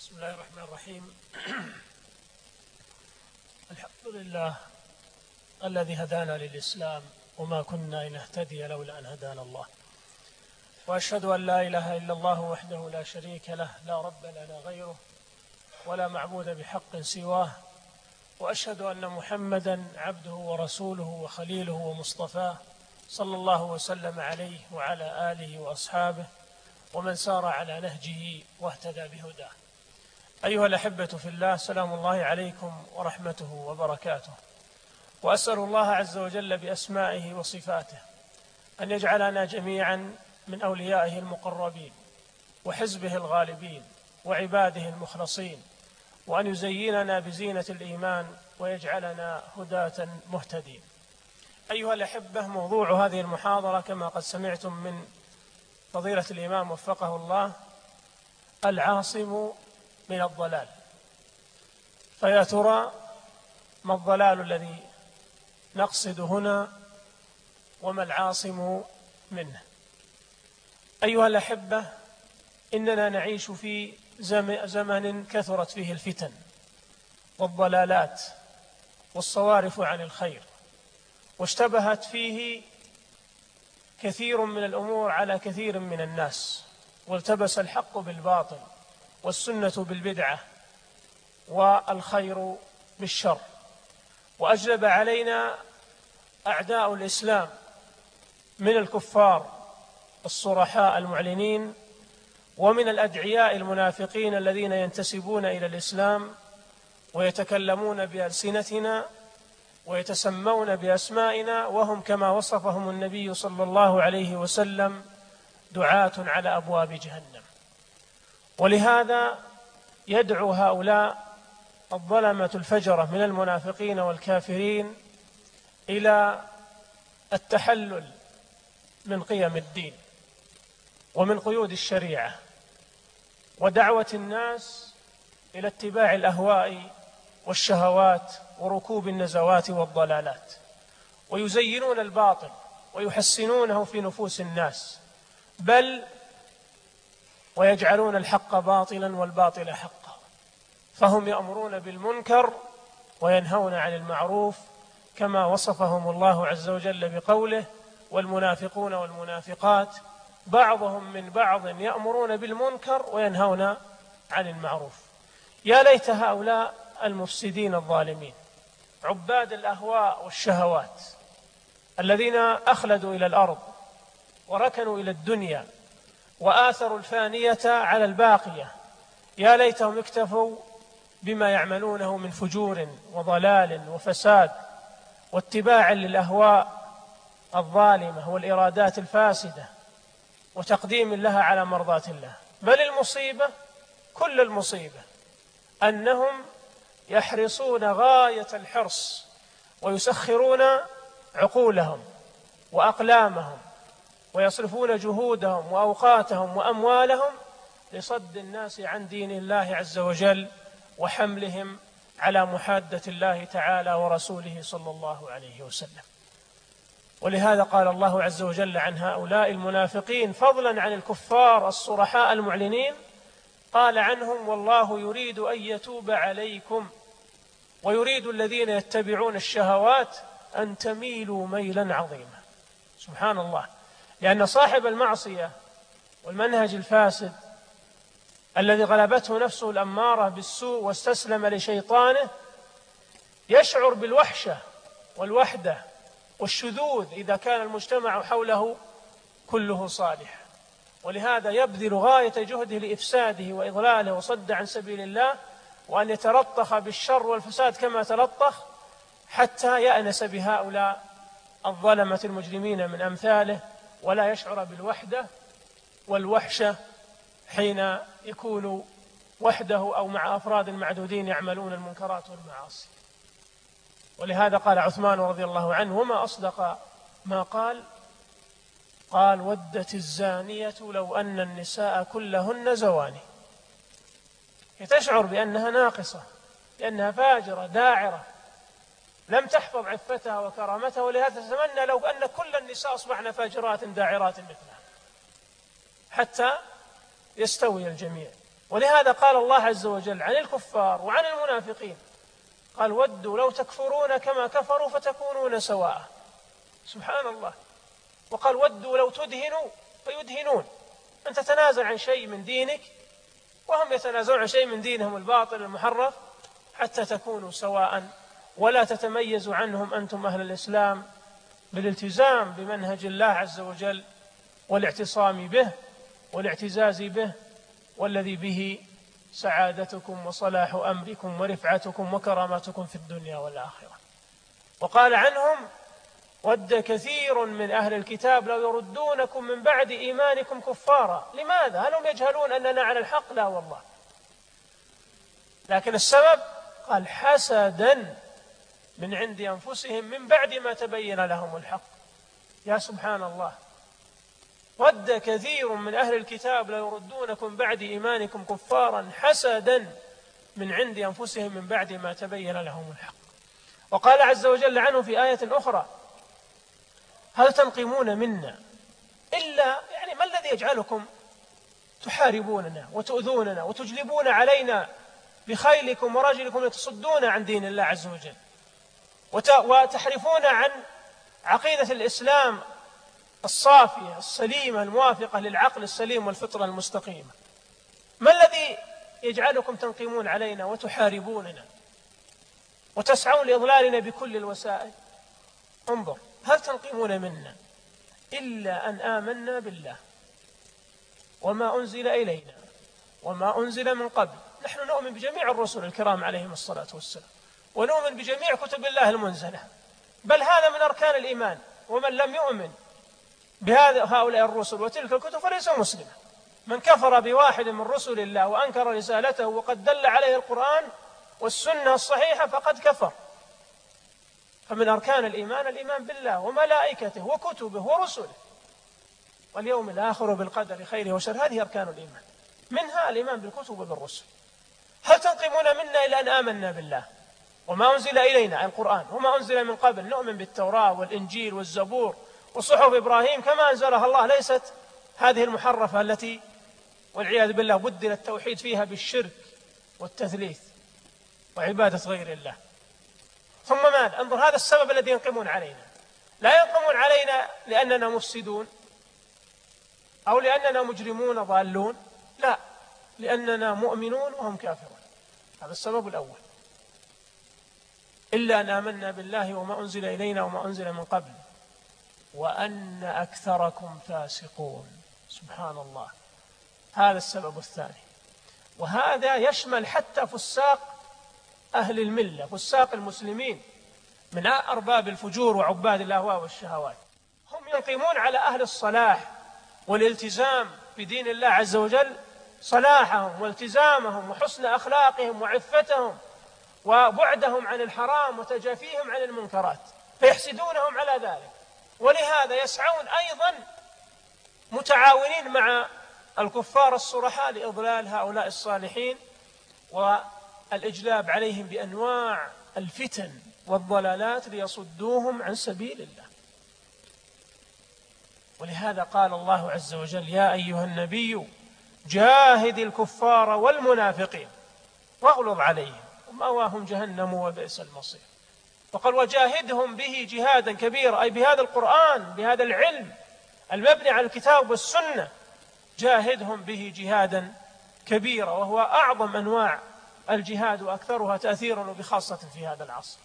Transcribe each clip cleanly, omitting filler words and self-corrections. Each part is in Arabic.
بسم الله الرحمن الرحيم. الحمد لله الذي هدانا للإسلام وما كنا لنهتدي لولا أن هدانا الله، وأشهد أن لا إله إلا الله وحده لا شريك له، لا رب لنا غيره ولا معبود بحق سواه، وأشهد أن محمدا عبده ورسوله وخليله ومصطفاه صلى الله وسلم عليه وعلى آله وأصحابه ومن سار على نهجه واهتدى بهداه. أيها الأحبة في الله، سلام الله عليكم ورحمته وبركاته، وأسأل الله عز وجل بأسمائه وصفاته أن يجعلنا جميعا من أوليائه المقربين وحزبه الغالبين وعباده المخلصين، وأن يزيننا بزينة الإيمان ويجعلنا هداة مهتدين. أيها الأحبة، موضوع هذه المحاضرة كما قد سمعتم من فضيلة الإمام وفقه الله: العاصم من الضلال. فيا ترى ما الضلال الذي نقصد هنا وما العاصم منه؟ أيها الأحبة، إننا نعيش في زمن كثرت فيه الفتن والضلالات والصوارف عن الخير، واشتبهت فيه كثير من الأمور على كثير من الناس، والتبس الحق بالباطل والسنة بالبدعة والخير بالشر، وأجلب علينا أعداء الإسلام من الكفار الصرحاء المعلنين ومن الأدعياء المنافقين الذين ينتسبون إلى الإسلام ويتكلمون بألسنتنا ويتسمون بأسمائنا، وهم كما وصفهم النبي صلى الله عليه وسلم دعاة على أبواب جهنم. ولهذا يدعو هؤلاء الظلمة الفجرة من المنافقين والكافرين إلى التحلل من قيم الدين ومن قيود الشريعة، ودعوة الناس إلى اتباع الأهواء والشهوات وركوب النزوات والضلالات، ويزينون الباطل ويحسنونه في نفوس الناس، بل ويجعلون الحق باطلا والباطل حقا، فهم يأمرون بالمنكر وينهون عن المعروف، كما وصفهم الله عز وجل بقوله: والمنافقون والمنافقات بعضهم من بعض يأمرون بالمنكر وينهون عن المعروف. يا ليت هؤلاء المفسدين الظالمين عباد الأهواء والشهوات الذين أخلدوا إلى الأرض وركنوا إلى الدنيا وآثروا الفانية على الباقية، يا ليتهم اكتفوا بما يعملونه من فجور وضلال وفساد واتباع للأهواء الظالمة والإرادات الفاسدة وتقديم لها على مرضاة الله. بل المصيبة، كل المصيبة، أنهم يحرصون غاية الحرص ويسخرون عقولهم وأقلامهم ويصرفون جهودهم وأوقاتهم وأموالهم لصد الناس عن دين الله عز وجل وحملهم على محادة الله تعالى ورسوله صلى الله عليه وسلم. ولهذا قال الله عز وجل عن هؤلاء المنافقين فضلا عن الكفار الصرحاء المعلنين، قال عنهم: والله يريد أن يتوب عليكم ويريد الذين يتبعون الشهوات أن تميلوا ميلا عظيما. سبحان الله، لأن صاحب المعصية والمنهج الفاسد الذي غلبته نفسه الأمارة بالسوء واستسلم لشيطانه يشعر بالوحشة والوحدة والشذوذ إذا كان المجتمع حوله كله صالح، ولهذا يبذل غاية جهده لإفساده وإضلاله وصد عن سبيل الله، وأن يتلطخ بالشر والفساد كما تلطخ، حتى يأنس بهؤلاء الظلمة المجرمين من أمثاله، ولا يشعر بالوحدة والوحشة حين يكون وحده أو مع أفراد معدودين يعملون المنكرات والمعاصي. ولهذا قال عثمان رضي الله عنه: وما أصدق ما قال: ودت الزانية لو أن النساء كلهن زواني. تشعر بأنها ناقصة، لأنها فاجرة داعرة لم تحفظ عفتها وكرامتها، ولهذا تتمنى لو أن كل النساء أصبحن فاجرات داعرات مثلها حتى يستوي الجميع. ولهذا قال الله عز وجل عن الكفار وعن المنافقين، قال ودوا لو تكفرون كما كفروا فتكونون سواء. سبحان الله. وقال ودوا لو تدهنوا فيدهنون. أن تتنازل عن شيء من دينك وهم يتنازلون عن شيء من دينهم الباطل المحرف حتى تكونوا سواء، ولا تتميزوا عنهم أنتم أهل الإسلام بالالتزام بمنهج الله عز وجل والاعتصام به والاعتزاز به، والذي به سعادتكم وصلاح أمركم ورفعتكم وكرامتكم في الدنيا والآخرة. وقال عنهم ود كثير من أهل الكتاب لو يردونكم من بعد إيمانكم كفارا. لماذا؟ هل هم يجهلون أننا على الحق؟ لا والله، لكن السبب قال حسدا من عند أنفسهم من بعد ما تبين لهم الحق. يا سبحان الله، ود كثير من أهل الكتاب لو يردونكم بعد إيمانكم كفارا حسدا من عند أنفسهم من بعد ما تبين لهم الحق. وقال عز وجل عنه في آية أخرى هل تنقمون منا إلا ما الذي يجعلكم تحاربوننا وتؤذوننا وتجلبون علينا بخيلكم ورجلكم لتصدون عن دين الله عز وجل وتحرفون عن عقيدة الإسلام الصافية السليمة الموافقة للعقل السليم والفطرة المستقيمة؟ ما الذي يجعلكم تنقمون علينا وتحاربوننا وتسعون لإضلالنا بكل الوسائل؟ انظر، هل تنقمون منا إلا أن آمنا بالله وما أنزل إلينا وما أنزل من قبل. نحن نؤمن بجميع الرسل الكرام عليهم الصلاة والسلام، ونؤمن بجميع كتب الله المنزلة، بل هذا من أركان الإيمان. ومن لم يؤمن بهؤلاء الرسل وتلك الكتب فليس مسلما. من كفر بواحد من رسل الله وأنكر رسالته وقد دل عليه القرآن والسنة الصحيحة فقد كفر. فمن أركان الإيمان الإيمان بالله وملائكته وكتبه ورسله واليوم الآخر بالقدر خيره وشره. هذه أركان الإيمان، منها الإيمان بالكتب وبالرسل. هل تنقمون منا إلا أن آمنا بالله وما أنزل إلينا عن القرآن وما أنزل من قبل؟ نؤمن بالتوراة والإنجيل والزبور وصحف إبراهيم كما أنزلها الله، ليست هذه المحرفة التي والعياذ بالله بدل التوحيد فيها بالشرك والتثليث وعبادة غير الله. ثم ماذا؟ انظر، هذا السبب الذي ينقمون علينا. لا ينقمون علينا لأننا مفسدون أو لأننا مجرمون ضالون، لا، لأننا مؤمنون وهم كافرون. هذا السبب الأول. إلا أن آمنا بالله وما أنزل إلينا وما أنزل من قبل وأن أكثركم فاسقون. سبحان الله، هذا السبب الثاني. وهذا يشمل حتى فساق أهل الملة، فساق المسلمين من أرباب الفجور وعباد الأهواء والشهوات. هم ينقمون على أهل الصلاح والالتزام بدين الله عز وجل، صلاحهم والتزامهم وحسن أخلاقهم وعفتهم وبعدهم عن الحرام وتجافيهم عن المنكرات، فيحسدونهم على ذلك. ولهذا يسعون أيضا متعاونين مع الكفار الصرحاء لإضلال هؤلاء الصالحين والإجلاب عليهم بأنواع الفتن والضلالات ليصدوهم عن سبيل الله. ولهذا قال الله عز وجل يا أيها النبي جاهد الكفار والمنافقين واغلظ عليهم ومأواهم جهنم وبئس المصير. وقال وجاهدهم به جهادا كبيرا، أي بهذا القرآن، بهذا العلم المبني على الكتاب والسنة، جاهدهم به جهادا كبيرا، وهو أعظم أنواع الجهاد وأكثرها تأثيرا وبخاصة في هذا العصر.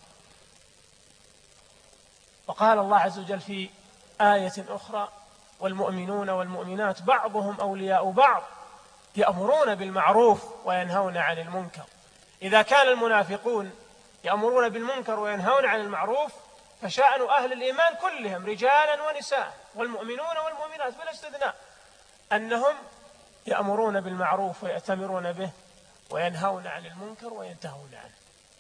وقال الله عز وجل في آية أخرى والمؤمنون والمؤمنات بعضهم أولياء بعض يأمرون بالمعروف وينهون عن المنكر. إذا كان المنافقون يأمرون بالمنكر وينهون عن المعروف فشأن أهل الإيمان كلهم رجالا ونساء والمؤمنون والمؤمنات بلا استثناء أنهم يأمرون بالمعروف ويأتمرون به وينهون عن المنكر وينتهون عنه.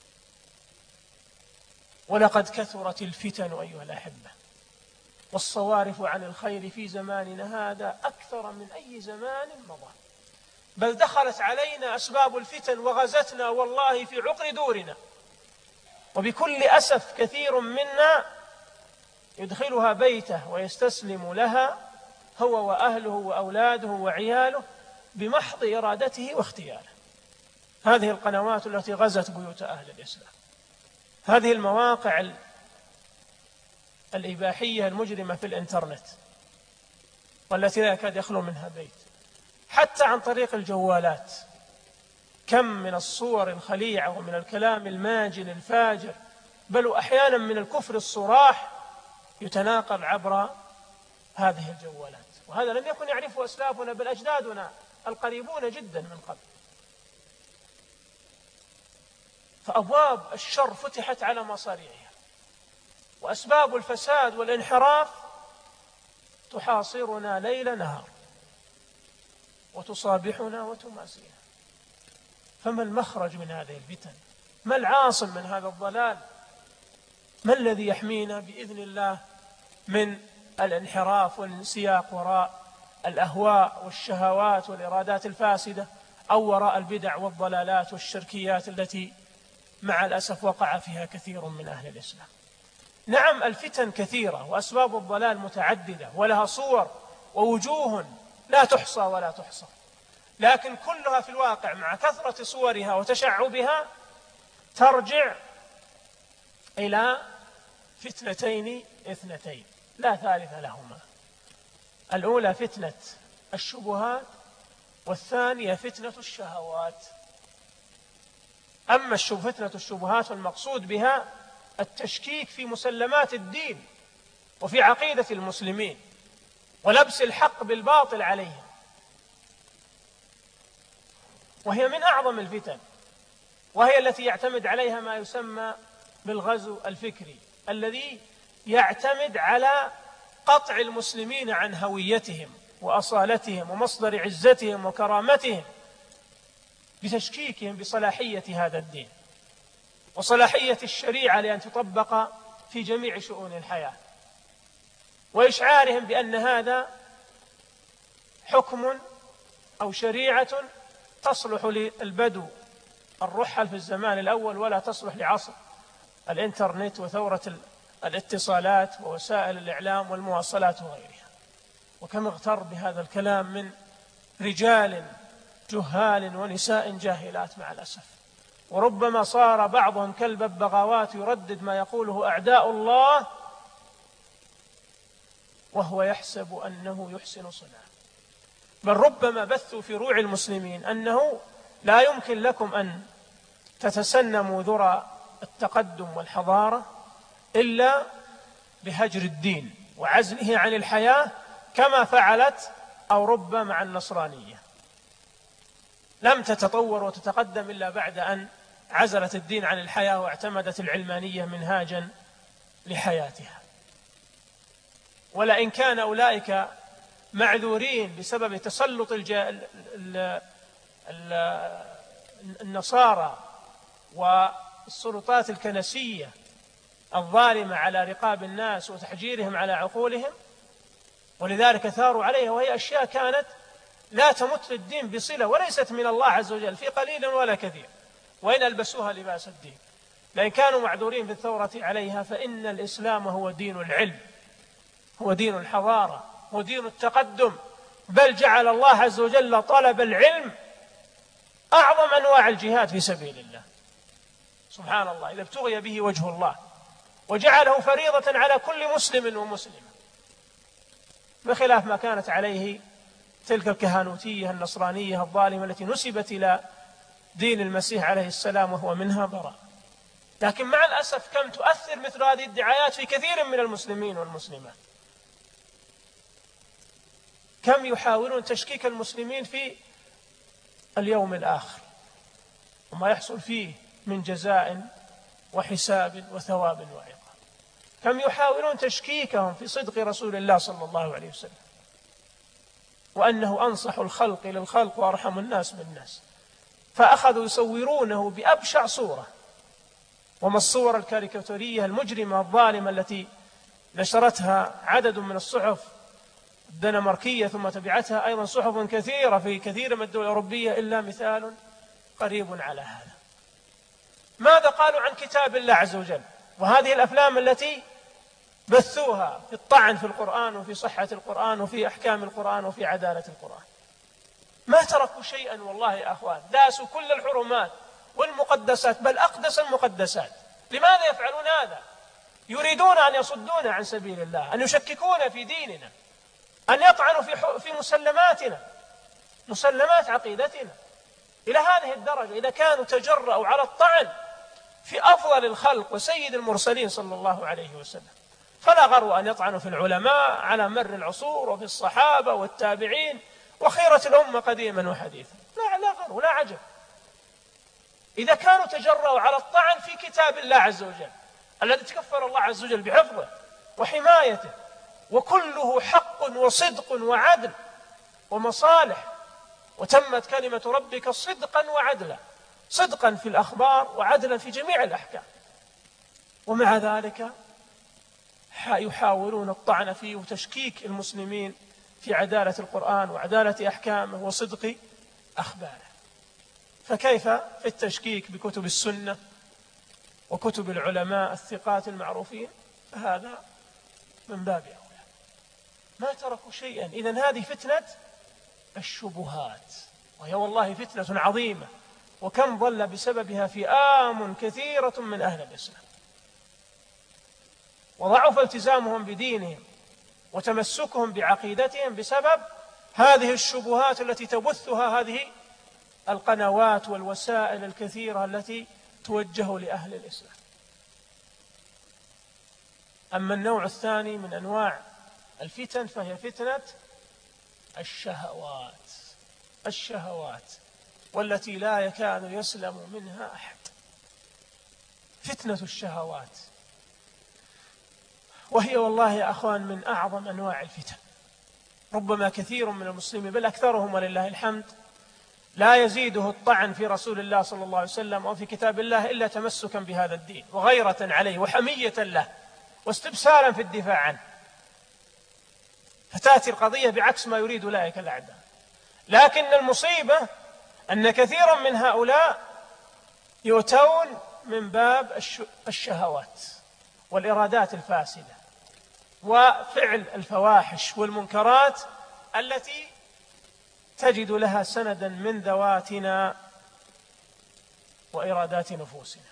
ولقد كثرت الفتن أيها الأحبة والصوارف عن الخير في زماننا هذا أكثر من أي زمان مضى، بل دخلت علينا أسباب الفتن وغزتنا والله في عقر دورنا، وبكل أسف كثير منا يدخلها بيته ويستسلم لها هو وأهله وأولاده وعياله بمحض إرادته واختياره. هذه القنوات التي غزت بيوت أهل الإسلام، هذه المواقع الإباحية المجرمة في الإنترنت والتي لا يكاد يخلو منها بيت، حتى عن طريق الجوالات، كم من الصور الخليعة ومن الكلام الماجن الفاجر، بل أحيانا من الكفر الصراح يتناقل عبر هذه الجوالات. وهذا لم يكن يعرفه أسلافنا بل أجدادنا القريبون جدا من قبل. فأبواب الشر فتحت على مصاريعها، وأسباب الفساد والانحراف تحاصرنا ليل نهار وتصابحنا وتماسينا. فما المخرج من هذه الفتن؟ ما العاصم من هذا الضلال؟ ما الذي يحمينا بإذن الله من الانحراف والانسياق وراء الأهواء والشهوات والإرادات الفاسدة، أو وراء البدع والضلالات والشركيات التي مع الأسف وقع فيها كثير من أهل الإسلام؟ نعم، الفتن كثيرة وأسباب الضلال متعددة ولها صور ووجوه لا تحصى ولا تحصى، لكن كلها في الواقع مع كثرة صورها وتشعبها ترجع إلى فتنتين اثنتين لا ثالث لهما. الأولى فتنة الشبهات، والثانية فتنة الشهوات. أما فتنة الشبهات فالمقصود بها التشكيك في مسلمات الدين وفي عقيدة المسلمين ولبس الحق بالباطل عليهم، وهي من أعظم الفتن، وهي التي يعتمد عليها ما يسمى بالغزو الفكري، الذي يعتمد على قطع المسلمين عن هويتهم وأصالتهم ومصدر عزتهم وكرامتهم بتشكيكهم بصلاحية هذا الدين وصلاحية الشريعة لأن تطبق في جميع شؤون الحياة، وإشعارهم بأن هذا حكم أو شريعة تصلح للبدو الرحل في الزمان الأول ولا تصلح لعصر الإنترنت وثورة الاتصالات ووسائل الإعلام والمواصلات وغيرها. وكم اغتر بهذا الكلام من رجال جهال ونساء جاهلات مع الأسف، وربما صار بعضهم كالببغاوات يردد ما يقوله أعداء الله وهو يحسب أنه يحسن صنعا، بل ربما بثوا في روع المسلمين أنه لا يمكن لكم أن تتسنموا ذرى التقدم والحضارة إلا بهجر الدين وعزله عن الحياة، كما فعلت أوروبا مع النصرانية، لم تتطور وتتقدم إلا بعد أن عزلت الدين عن الحياة واعتمدت العلمانية منهاجا لحياتها. ولئن كان أولئك معذورين بسبب تسلط النصارى والسلطات الكنسية الظالمة على رقاب الناس وتحجيرهم على عقولهم، ولذلك ثاروا عليها، وهي أشياء كانت لا تمت للدين بصلة وليست من الله عز وجل في قليل ولا كثير، وإن ألبسوها لباس الدين. لأن كانوا معذورين بالثورة عليها، فإن الإسلام هو دين العلم، هو دين الحضارة، هو دين التقدم، بل جعل الله عز وجل طلب العلم أعظم أنواع الجهاد في سبيل الله سبحان الله، إذا ابتغي به وجه الله، وجعله فريضة على كل مسلم ومسلمة، بخلاف ما كانت عليه تلك الكهنوتية النصرانية الظالمة التي نسبت إلى دين المسيح عليه السلام وهو منها براء. لكن مع الأسف كم تؤثر مثل هذه الدعايات في كثير من المسلمين والمسلمات، كم يحاولون تشكيك المسلمين في اليوم الآخر وما يحصل فيه من جزاء وحساب وثواب وعقاب، كم يحاولون تشكيكهم في صدق رسول الله صلى الله عليه وسلم وأنه أنصح الخلق للخلق وأرحم الناس بالناس، فأخذوا يصورونه بأبشع صورة. وما الصور الكاريكاتورية المجرمة الظالمة التي نشرتها عدد من الصحف الدنماركية ثم تبعتها أيضا صحف كثيرة في كثير من الدول الأوروبية إلا مثال قريب على هذا. ماذا قالوا عن كتاب الله عز وجل؟ وهذه الأفلام التي بثوها في الطعن في القرآن وفي صحة القرآن وفي أحكام القرآن وفي عدالة القرآن، ما تركوا شيئا والله يا أخوان، داسوا كل الحرمات والمقدسات، بل أقدس المقدسات. لماذا يفعلون هذا؟ يريدون أن يصدونا عن سبيل الله، أن يشككون في ديننا، أن يطعنوا في مسلماتنا، مسلمات عقيدتنا. إلى هذه الدرجة إذا كانوا تجرأوا على الطعن في أفضل الخلق وسيد المرسلين صلى الله عليه وسلم، فلا غرو أن يطعنوا في العلماء على مر العصور وفي الصحابة والتابعين وخيرة الأمة قديما وحديثا. لا غرو، لا عجب. إذا كانوا تجرأوا على الطعن في كتاب الله عز وجل الذي تكفل الله عز وجل بحفظه وحمايته، وكله حق وصدق وعدل ومصالح، وتمت كلمة ربك صدقا وعدلا، صدقا في الأخبار وعدلا في جميع الأحكام، ومع ذلك يحاولون الطعن فيه وتشكيك المسلمين في عدالة القرآن وعدالة أحكامه وصدق أخباره. فكيف في التشكيك بكتب السنة وكتب العلماء الثقات المعروفين؟ هذا من باب أولى. ما تركوا شيئا. إذن هذه فتنة الشبهات، وهي والله فتنة عظيمة، وكم ضل بسببها فئام كثيرة من أهل الإسلام، وضعف التزامهم بدينهم وتمسكهم بعقيدتهم بسبب هذه الشبهات التي تبثها هذه القنوات والوسائل الكثيرة التي توجه لأهل الإسلام. أما النوع الثاني من أنواع الفتن فهي فتنة الشهوات والتي لا يكاد يسلم منها أحد. فتنة الشهوات، وهي والله يا أخوان من أعظم أنواع الفتن. ربما كثير من المسلمين بل أكثرهم ولله الحمد لا يزيده الطعن في رسول الله صلى الله عليه وسلم أو في كتاب الله إلا تمسكا بهذا الدين وغيرة عليه وحمية له واستبسالا في الدفاع عنه، فتأتي القضية بعكس ما يريد أولئك الأعداء. لكن المصيبة أن كثيرا من هؤلاء يؤتون من باب الشهوات والإرادات الفاسدة وفعل الفواحش والمنكرات التي تجد لها سندا من ذواتنا وإرادات نفوسنا.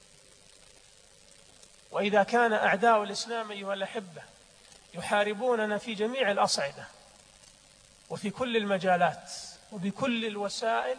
وإذا كان أعداء الإسلام أيها الأحبة يحاربوننا في جميع الأصعدة وفي كل المجالات وبكل الوسائل،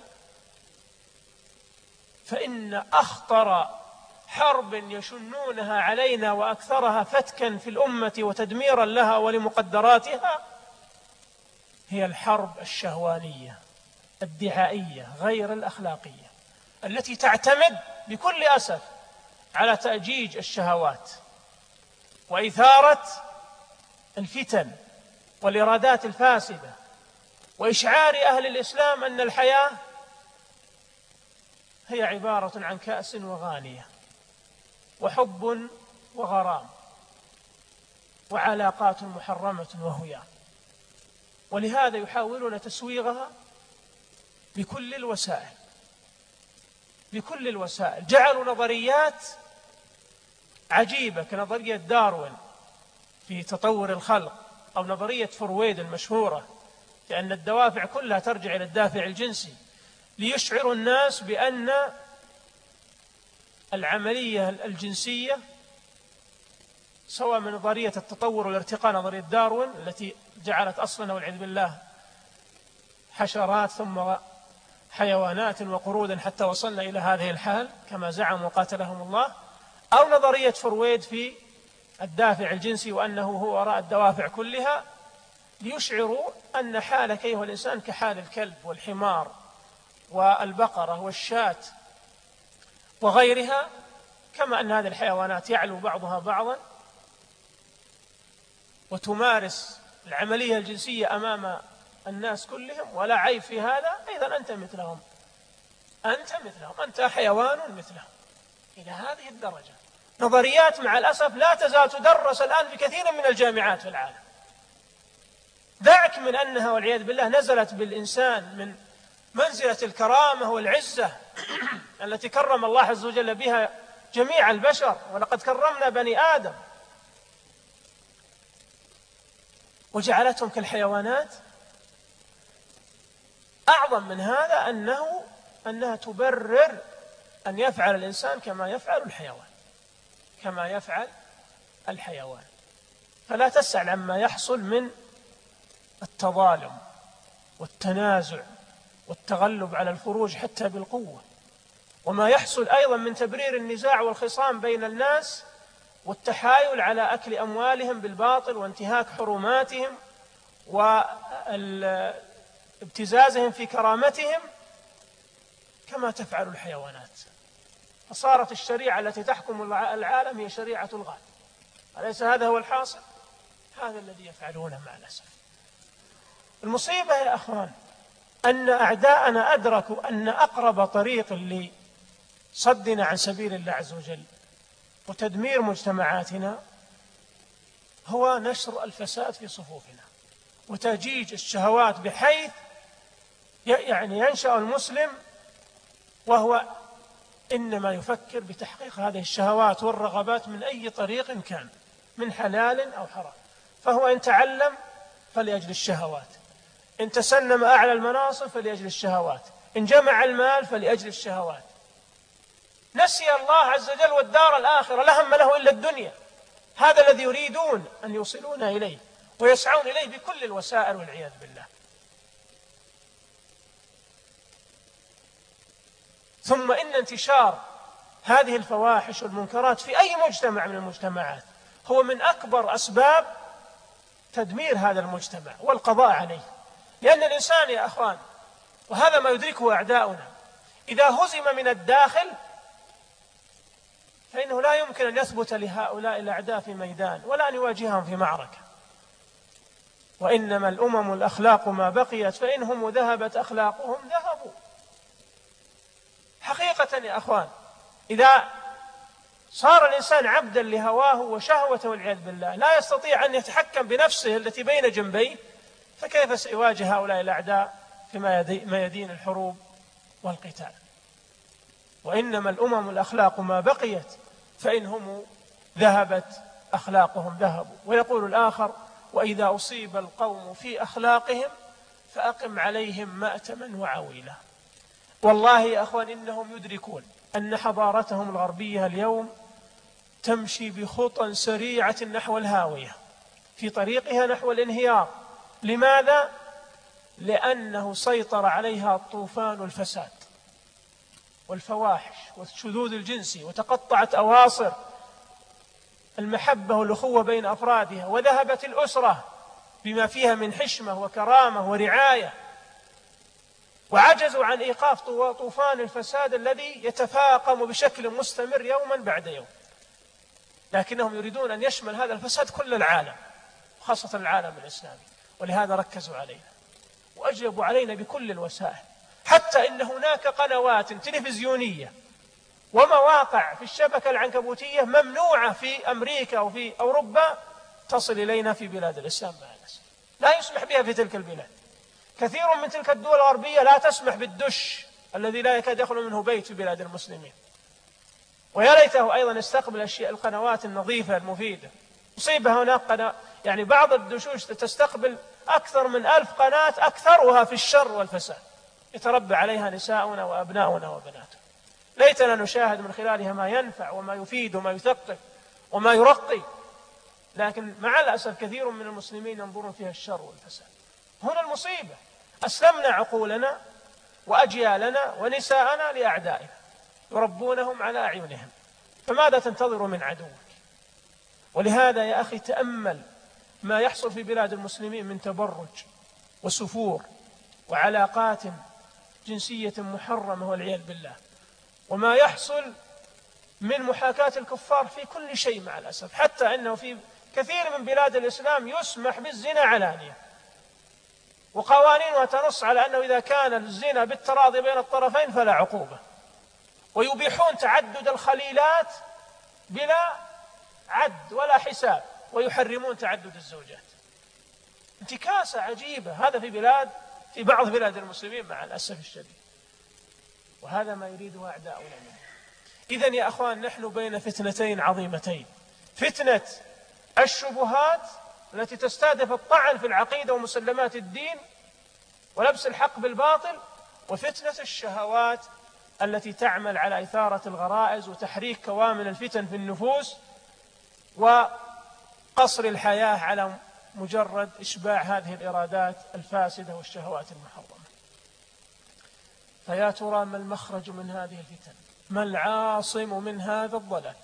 فإن أخطر حرب يشنونها علينا وأكثرها فتكا في الأمة وتدميرا لها ولمقدراتها هي الحرب الشهوانية الدعائية غير الأخلاقية، التي تعتمد بكل أسف على تأجيج الشهوات وإثارة الفتن والإرادات الفاسدة وإشعار أهل الإسلام أن الحياة هي عبارة عن كأس وغانية وحب وغرام وعلاقات محرمة وهيام. ولهذا يحاولون تسويغها بكل الوسائل. جعلوا نظريات عجيبة كنظرية داروين في تطور الخلق، أو نظرية فرويد المشهورة لأن الدوافع كلها ترجع إلى الدافع الجنسي، ليشعروا الناس بأن العملية الجنسية سواء من نظرية التطور والارتقاء نظرية داروين التي جعلت أصلنا والعياذ بالله حشرات ثم حيوانات وقرودا حتى وصلنا إلى هذه الحال كما زعموا قاتلهم الله، أو نظرية فرويد في الدافع الجنسي وأنه هو وراء الدوافع كلها، ليشعروا أن حالك أيها الإنسان كحال الكلب والحمار والبقرة والشاة وغيرها، كما أن هذه الحيوانات يعلو بعضها بعضا وتمارس العملية الجنسية أمام الناس كلهم ولا عيب في هذا، أيضا أنت مثلهم، أنت حيوان مثلهم. إلى هذه الدرجة نظريات مع الأسف لا تزال تدرس الآن في كثير من الجامعات في العالم. دعك من أنها والعياذ بالله نزلت بالإنسان من منزلة الكرامة والعزة التي كرم الله عز وجل بها جميع البشر، ولقد كرمنا بني آدم، وجعلتهم كالحيوانات أعظم من هذا أنها تبرر أن يفعل الإنسان كما يفعل الحيوان، فلا تسأل عما يحصل من التظالم والتنازع والتغلب على الفروج حتى بالقوة، وما يحصل أيضا من تبرير النزاع والخصام بين الناس والتحايل على أكل أموالهم بالباطل وانتهاك حرماتهم وابتزازهم في كرامتهم كما تفعل الحيوانات. فصارت الشريعة التي تحكم العالم هي شريعة الغال. أليس هذا هو الحاصل؟ هذا الذي يفعلونه مع الأسف. المصيبة يا أخوان أن أعداءنا أدركوا أن أقرب طريق لصدنا عن سبيل الله عز وجل وتدمير مجتمعاتنا هو نشر الفساد في صفوفنا وتأجيج الشهوات، بحيث ينشأ المسلم وهو إنما يفكر بتحقيق هذه الشهوات والرغبات من أي طريق كان، من حلال أو حرام. فهو إن تعلم فلأجل الشهوات، إن تسنم أعلى المناصب فلأجل الشهوات، إن جمع المال فلأجل الشهوات. نسي الله عز وجل والدار الآخرة، لا هم له إلا الدنيا. هذا الذي يريدون أن يوصلون إليه ويسعون إليه بكل الوسائل والعياذ بالله. ثم إن انتشار هذه الفواحش والمنكرات في أي مجتمع من المجتمعات هو من أكبر أسباب تدمير هذا المجتمع والقضاء عليه. لأن الإنسان يا أخوان، وهذا ما يدركه أعداؤنا، إذا هزم من الداخل فإنه لا يمكن أن يثبت لهؤلاء الأعداء في ميدان ولا أن يواجههم في معركة. وإنما الأمم الأخلاق ما بقيت، فإنهم ذهبت أخلاقهم ذهبوا. حقيقة يا أخوان، إذا صار الإنسان عبدا لهواه وشهوته والعياذ بالله، لا يستطيع أن يتحكم بنفسه التي بين جنبيه، فكيف سيواجه هؤلاء الأعداء في ميادين الحروب والقتال؟ وإنما الأمم الأخلاق ما بقيت، فإنهم ذهبت أخلاقهم ذهبوا. ويقول الآخر: وإذا أصيب القوم في أخلاقهم فأقم عليهم مأتما وعويلا. والله يا أخوان إنهم يدركون أن حضارتهم الغربية اليوم تمشي بخطى سريعة نحو الهاوية، في طريقها نحو الانهيار. لماذا؟ لأنه سيطر عليها طوفان الفساد والفواحش والشذوذ الجنسي، وتقطعت أواصر المحبة والأخوة بين أفرادها، وذهبت الأسرة بما فيها من حشمة وكرامة ورعاية، وعجزوا عن إيقاف طوفان الفساد الذي يتفاقم بشكل مستمر يوما بعد يوم. لكنهم يريدون أن يشمل هذا الفساد كل العالم، خاصة العالم الإسلامي، ولهذا ركزوا علينا وأجلبوا علينا بكل الوسائل، حتى إن هناك قنوات تلفزيونية ومواقع في الشبكة العنكبوتية ممنوعة في أمريكا وفي أوروبا تصل إلينا في بلاد الإسلام مع الأسف. لا يسمح بها في تلك البلاد. كثير من تلك الدول الغربية لا تسمح بالدش الذي لا يكاد يخلو منه بيت في بلاد المسلمين. ويا ليته أيضا يستقبل القنوات النظيفة المفيدة. مصيبة هناك بعض الدشوش تستقبل أكثر من 1000 قناة، أكثرها في الشر والفساد، يتربى عليها نساؤنا وأبناؤنا وبناتنا. ليتنا نشاهد من خلالها ما ينفع وما يفيد وما يثقف وما يرقي، لكن مع الأسف كثير من المسلمين ينظرون فيها الشر والفساد. هنا المصيبة. أسلمنا عقولنا وأجيالنا ونساءنا لأعدائنا يربونهم على أعينهم، فماذا تنتظر من عدوك؟ ولهذا يا أخي تأمل ما يحصل في بلاد المسلمين من تبرج وسفور وعلاقات جنسية محرمة والعياذ بالله، وما يحصل من محاكاة الكفار في كل شيء مع الأسف، حتى أنه في كثير من بلاد الإسلام يسمح بالزنا علانية، وقوانينها تنص على أنه إذا كان الزنا بالتراضي بين الطرفين فلا عقوبة، ويبيحون تعدد الخليلات بلا عد ولا حساب، ويحرمون تعدد الزوجات. انتكاسة عجيبة. هذا في بعض بلاد المسلمين مع الأسف الشديد، وهذا ما يريده أعداؤنا منه. إذن يا أخوان، نحن بين فتنتين عظيمتين: فتنة الشبهات التي تستهدف الطعن في العقيدة ومسلمات الدين، ولبس الحق بالباطل، وفتنة الشهوات التي تعمل على إثارة الغرائز وتحريك كوامن الفتن في النفوس وقصر الحياة على مجرد إشباع هذه الإرادات الفاسدة والشهوات المحرمة. فيا ترى ما المخرج من هذه الفتن؟ ما العاصم من هذا الضلال؟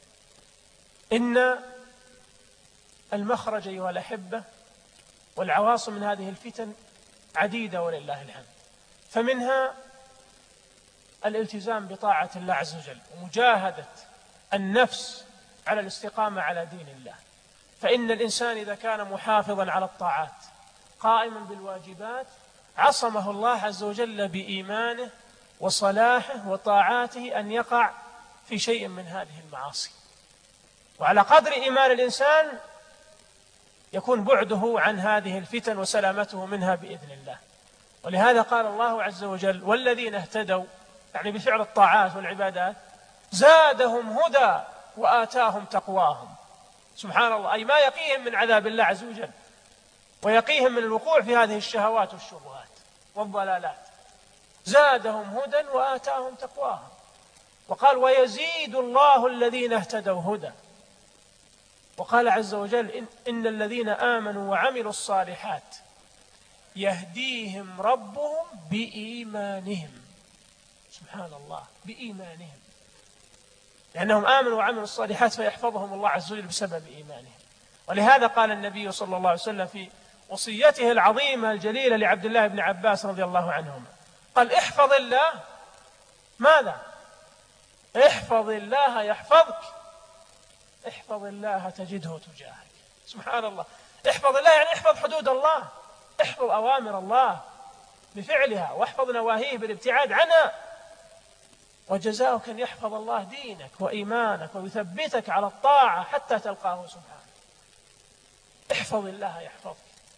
إن المخرج أيها الأحبة والعواصم من هذه الفتن عديدة ولله الحمد. فمنها الالتزام بطاعة الله عز وجل ومجاهدة النفس على الاستقامة على دين الله. فإن الإنسان إذا كان محافظا على الطاعات قائما بالواجبات عصمه الله عز وجل بإيمانه وصلاحه وطاعاته أن يقع في شيء من هذه المعاصي. وعلى قدر إيمان الإنسان يكون بعده عن هذه الفتن وسلامته منها بإذن الله. ولهذا قال الله عز وجل: والذين اهتدوا، يعني بفعل الطاعات والعبادات، زادهم هدى وآتاهم تقواهم. سبحان الله، أي ما يقيهم من عذاب الله عز وجل ويقيهم من الوقوع في هذه الشهوات والشبهات والضلالات. زادهم هدى وآتاهم تقواهم. وقال: ويزيد الله الذين اهتدوا هدى. وقال عز وجل: إن الذين آمنوا وعملوا الصالحات يهديهم ربهم بإيمانهم. سبحان الله، بإيمانهم، لأنهم آمنوا وعملوا الصالحات فيحفظهم الله عز وجل بسبب إيمانهم. ولهذا قال النبي صلى الله عليه وسلم في وصيته العظيمة الجليلة لعبد الله بن عباس رضي الله عنهما، قال: احفظ الله. ماذا؟ احفظ الله يحفظك، احفظ الله تجده تجاهك. سبحان الله، احفظ الله يعني احفظ حدود الله، احفظ أوامر الله بفعلها، واحفظ نواهيه بالابتعاد عنها. وجزاؤك أن يحفظ الله دينك وإيمانك ويثبتك على الطاعة حتى تلقاه سبحانه. احفظ الله يحفظك.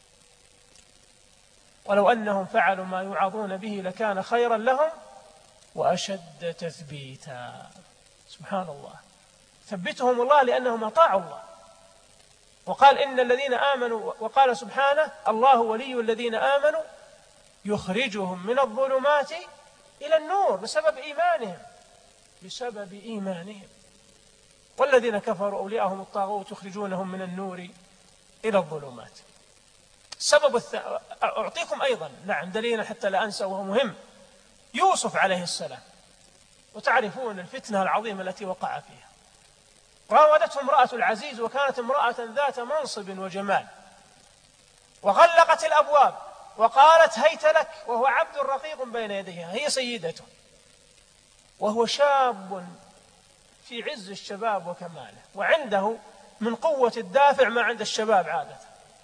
ولو أنهم فعلوا ما يوعظون به لكان خيرا لهم وأشد تثبيتا. سبحان الله، ثبتهم الله لأنهم أطاعوا الله. وقال: إن الذين آمنوا، وقال سبحانه: الله ولي الذين آمنوا يخرجهم من الظلمات إلى النور بسبب إيمانهم، بسبب إيمانهم. والذين كفروا أولياءهم الطاغوت يخرجونهم من النور إلى الظلمات. السبب أعطيكم أيضا دليلا حتى لا أنسى وهو مهم. يوسف عليه السلام، وتعرفون الفتنة العظيمة التي وقع فيها. راودته امرأة العزيز وكانت امرأة ذات منصب وجمال، وغلقت الأبواب وقالت: هيت لك، وهو عبد رقيق بين يديها، هي سيدته، وهو شاب في عز الشباب وكماله، وعنده من قوة الدافع ما عند الشباب عادة.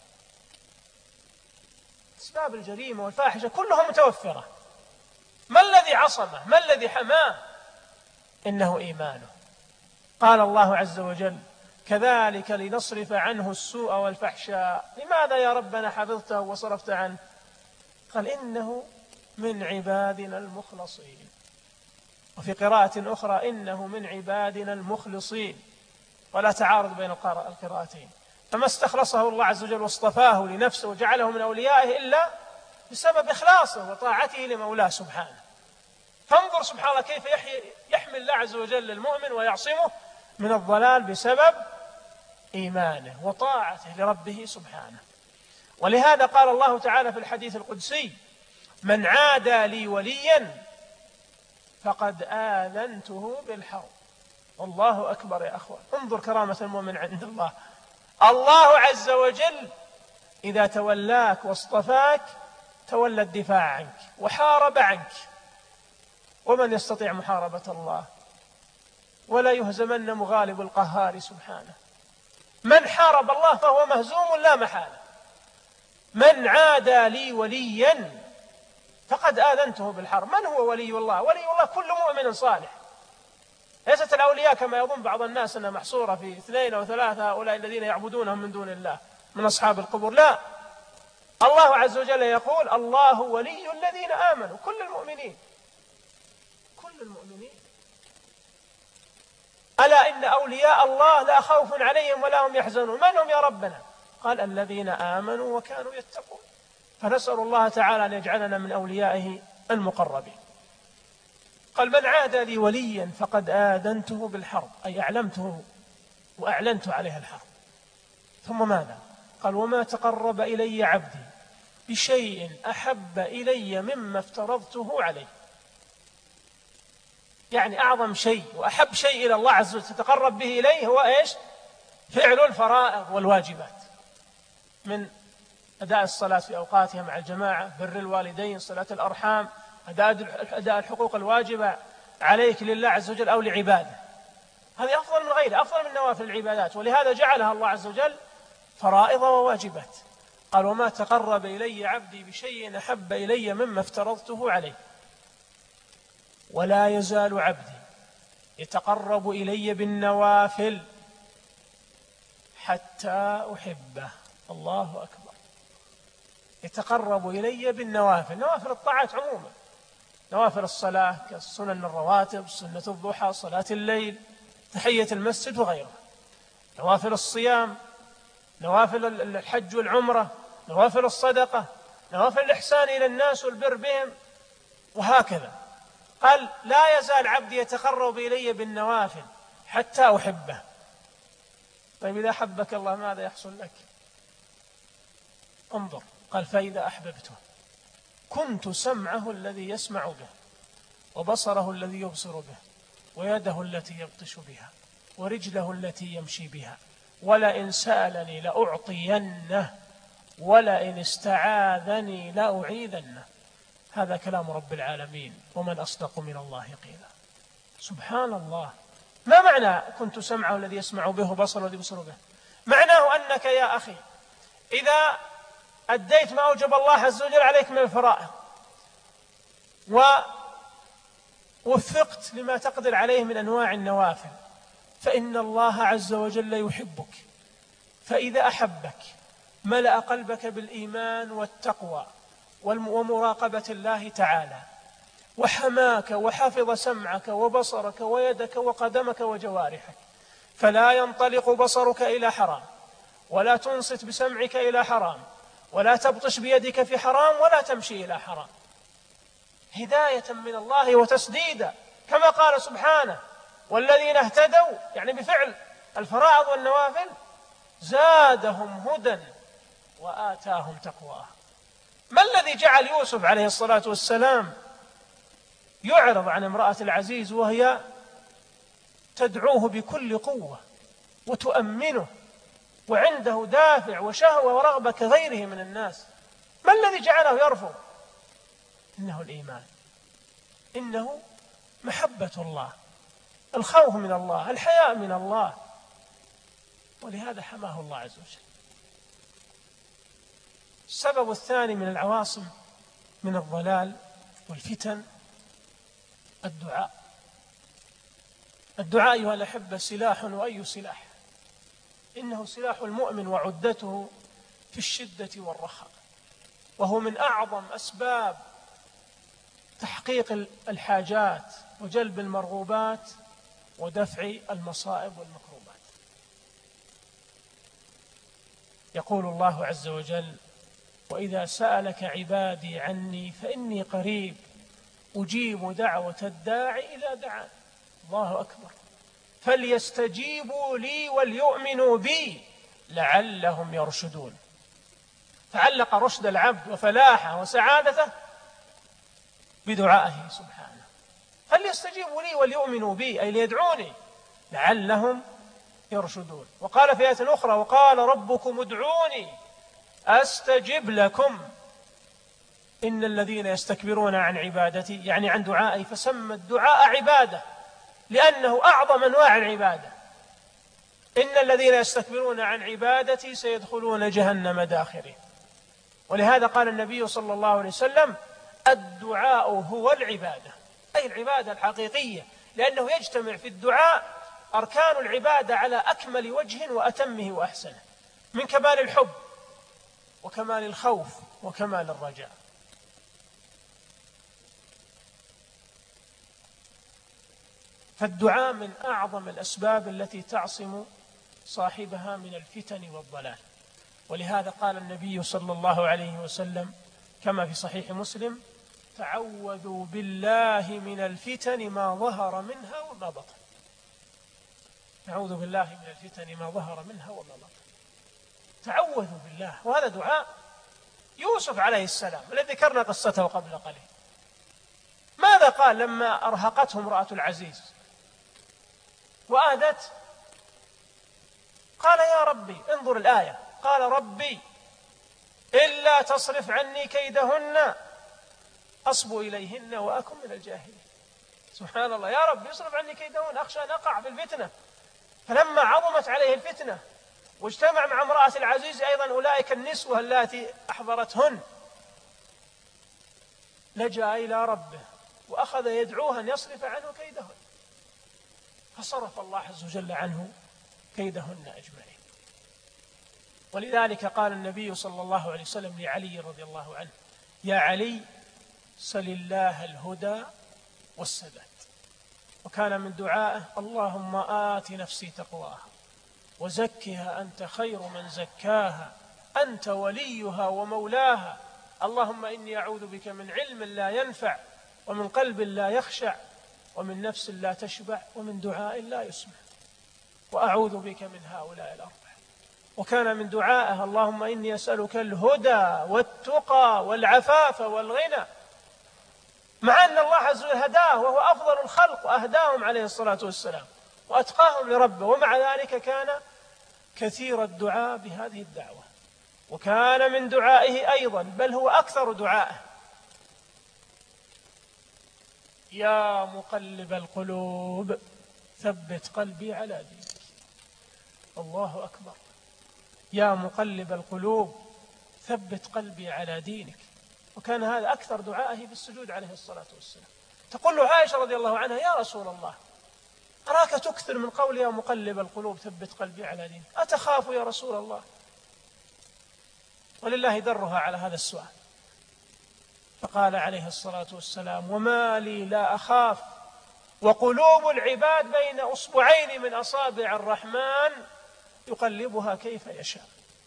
أسباب الجريمة والفاحشة كلها متوفرة. ما الذي عصمه؟ ما الذي حماه؟ إنه إيمانه. قال الله عز وجل: كذلك لنصرف عنه السوء والفحشاء. لماذا يا ربنا حفظته وصرفت عنه؟ قال: إنه من عبادنا المخلصين. وفي قراءة أخرى: إنه من عبادنا المخلصين. ولا تعارض بين القراءتين. فما استخلصه الله عز وجل واصطفاه لنفسه وجعله من أوليائه إلا بسبب إخلاصه وطاعته لمولاه سبحانه. فانظر سبحان الله كيف يحمل الله عز وجل المؤمن ويعصمه من الضلال بسبب إيمانه وطاعته لربه سبحانه. ولهذا قال الله تعالى في الحديث القدسي: من عادى لي وليا فقد آذنته بالحرب. الله أكبر يا أخوان، انظر كرامة المؤمن عند الله. الله عز وجل إذا تولاك واصطفاك تولى الدفاع عنك وحارب عنك. ومن يستطيع محاربة الله؟ ولا يهزمن مغالب القهار سبحانه. من حارب الله فهو مهزوم لا محالة. من عادى لي وليا فقد آذنته بالحرب. من هو ولي الله؟ ولي الله كل مؤمن صالح. ليست الأولياء كما يظن بعض الناس أنها محصورة في 2 أو 3 هؤلاء الذين يعبدونهم من دون الله من أصحاب القبور. لا، الله عز وجل يقول: الله ولي الذين آمنوا. كل المؤمنين، كل المؤمنين. ألا إن أولياء الله لا خوف عليهم ولا هم يحزنون. من هم يا ربنا؟ قال: الذين آمنوا وكانوا يتقون. فنسأل الله تعالى أن يجعلنا من أوليائه المقربين. قال: من عاد لي وليا فقد آذنته بالحرب، أي أعلمته وأعلنت عليه الحرب. ثم ماذا؟ قال: وما تقرب إلي عبدي بشيء أحب إلي مما افترضته عليه. يعني أعظم شيء وأحب شيء إلى الله عز وجل تتقرب به إليه هو إيش؟ فعل الفرائض والواجبات، من أداء الصلاة في أوقاتها مع الجماعة، بر الوالدين، صلة الأرحام، أداء الحقوق الواجبة عليك لله عز وجل أو لعباده. هذه أفضل من غيره، أفضل من نوافل العبادات، ولهذا جعلها الله عز وجل فرائض وواجبات. قال: وما تقرب إلي عبدي بشيء أحب إلي مما افترضته عليه، ولا يزال عبدي يتقرب إلي بالنوافل حتى أحبه. الله أكبر. يتقرب إلي بالنوافل، نوافل الطاعات عموما، نوافل الصلاة كالسنن الرواتب، سنة الضحى، صلاة الليل، تحية المسجد وغيرها، نوافل الصيام، نوافل الحج والعمرة، نوافل الصدقة، نوافل الإحسان إلى الناس والبر بهم، وهكذا. قال: لا يزال عبدي يتقرب إلي بالنوافل حتى أحبه. طيب إذا أحبك الله ماذا يحصل لك؟ انظر. قال: فإذا أحببته كنت سمعه الذي يسمع به، وبصره الذي يبصر به، ويده التي يبطش بها، ورجله التي يمشي بها، ولئن سألني لأعطينه، ولئن استعاذني لأعيذنه. هذا كلام رب العالمين، ومن أصدق من الله قيلا. سبحان الله. ما معنى كنت سمعه الذي يسمع به وبصره الذي يبصر به؟ معناه أنك يا أخي إذا أديت ما أوجب الله عز وجل عليك من الفرائض ووفقت لما تقدر عليه من أنواع النوافل، فإن الله عز وجل يحبك، فإذا أحبك ملأ قلبك بالإيمان والتقوى ومراقبة الله تعالى، وحماك وحفظ سمعك وبصرك ويدك وقدمك وجوارحك، فلا ينطلق بصرك إلى حرام، ولا تنصت بسمعك إلى حرام، ولا تبطش بيدك في حرام، ولا تمشي إلى حرام. هداية من الله وتسديدا، كما قال سبحانه: والذين اهتدوا، يعني بفعل الفرائض والنوافل، زادهم هدى وآتاهم تقواهم. ما الذي جعل يوسف عليه الصلاة والسلام يعرض عن امرأة العزيز وهي تدعوه بكل قوة وتؤمنه، وعنده دافع وشهوة ورغبة كغيره من الناس؟ ما الذي جعله يرفض؟ إنه الإيمان، إنه محبة الله، الخوف من الله، الحياء من الله، ولهذا حماه الله عز وجل. السبب الثاني من العواصم من الضلال والفتن الدعاء. الدعاء أيها الأحبة سلاح، وأي سلاح؟ إنه سلاح المؤمن وعدته في الشدة والرخاء، وهو من أعظم أسباب تحقيق الحاجات وجلب المرغوبات ودفع المصائب والمكروبات. يقول الله عز وجل: وإذا سألك عبادي عني فإني قريب أجيب دعوة الداعي إذا دعان. الله أكبر. فليستجيبوا لي وليؤمنوا بي لعلهم يرشدون. فعلق رشد العبد وفلاحه وسعادته بدعائه سبحانه. فليستجيبوا لي وليؤمنوا بي، أي ليدعوني لعلهم يرشدون. وقال في آية أخرى: وقال ربكم ادعوني أستجب لكم إن الذين يستكبرون عن عبادتي، يعني عن دعائي، فسمى الدعاء عبادة لأنه أعظم أنواع العبادة. إن الذين يستكبرون عن عبادتي سيدخلون جهنم داخرين. ولهذا قال النبي صلى الله عليه وسلم: الدعاء هو العبادة، أي العبادة الحقيقية، لأنه يجتمع في الدعاء أركان العبادة على أكمل وجه وأتمه وأحسنه، من كمال الحب وكمال الخوف وكمال الرجاء. فالدعاء من أعظم الأسباب التي تعصم صاحبها من الفتن والضلال. ولهذا قال النبي صلى الله عليه وسلم: كما في صحيح مسلم: تعوذوا بالله من الفتن ما ظهر منها وما بطن. نعوذ بالله من الفتن ما ظهر منها وما بطن. تعوذوا بالله. وهذا دعاء يوسف عليه السلام الذي ذكرنا قصته قبل قليل. ماذا قال لما أرهقته امرأة العزيز وآذته؟ قال: يا ربي، انظر الآية، قال: ربي إلا تصرف عني كيدهن أصب إليهن وأكن من الجاهلين. سبحان الله، يا رب اصرف عني كيدهن، أخشى أن أقع في الفتنة. فلما عظمت عليه الفتنة واجتمع مع امرأة العزيز أيضا أولئك النسوة اللاتي أحضرتهن، لجأ إلى ربه وأخذ يدعوها أن يصرف عنه كيدهن، فصرف الله عز وجل عنه كيدهن أجمعين. ولذلك قال النبي صلى الله عليه وسلم لعلي رضي الله عنه: يا علي، سل الله الهدى والسداد. وكان من دعائه: اللهم آت نفسي تقواها وزكها أنت خير من زكاها أنت وليها ومولاها. اللهم إني أعوذ بك من علم لا ينفع ومن قلب لا يخشع ومن نفس لا تشبع ومن دعاء لا يسمع، وأعوذ بك من هؤلاء الأربعة. وكان من دعائه: اللهم إني أسألك الهدى والتقى والعفاف والغنى، مع أن الله عز وجل هداه وهو أفضل الخلق وأهداهم عليه الصلاة والسلام وأتقاهم لربه، ومع ذلك كان كثير الدعاء بهذه الدعوة. وكان من دعائه أيضا، بل هو أكثر دعائه: يا مقلب القلوب ثبت قلبي على دينك. الله أكبر، يا مقلب القلوب ثبت قلبي على دينك. وكان هذا أكثر دعائه في السجود عليه الصلاة والسلام. تقول له عائشة رضي الله عنها: يا رسول الله، أراك تكثر من قول يا مقلب القلوب ثبت قلبي على دينك، أتخاف يا رسول الله؟ ولله درها على هذا السؤال. فقال عليه الصلاة والسلام: وما لي لا أخاف، وقلوب العباد بين أصبعين من أصابع الرحمن يقلبها كيف يشاء.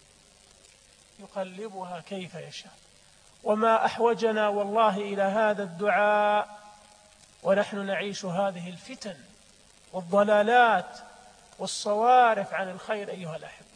يقلبها كيف يشاء. وما أحوجنا والله إلى هذا الدعاء ونحن نعيش هذه الفتن والضلالات والصوارف عن الخير أيها الأحبة.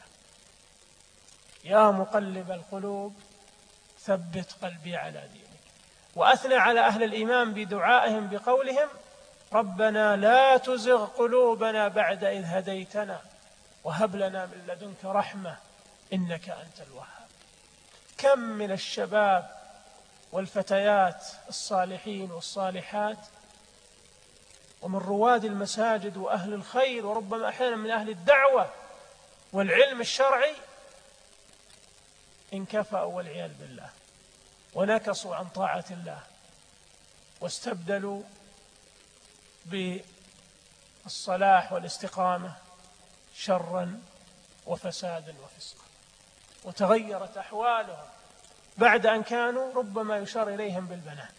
يا مقلب القلوب ثبت قلبي على دينك. وأثنى على أهل الإيمان بدعائهم بقولهم: ربنا لا تزغ قلوبنا بعد إذ هديتنا وهب لنا من لدنك رحمة إنك أنت الوهاب. كم من الشباب والفتيات الصالحين والصالحات ومن رواد المساجد وأهل الخير وربما أحيانا من أهل الدعوة والعلم الشرعي انكفأوا والعياذ بالله ونكصوا عن طاعة الله واستبدلوا بالصلاح والاستقامة شرا وفسادا وفسقا، وتغيرت أحوالهم بعد أن كانوا ربما يشار إليهم بالبنان.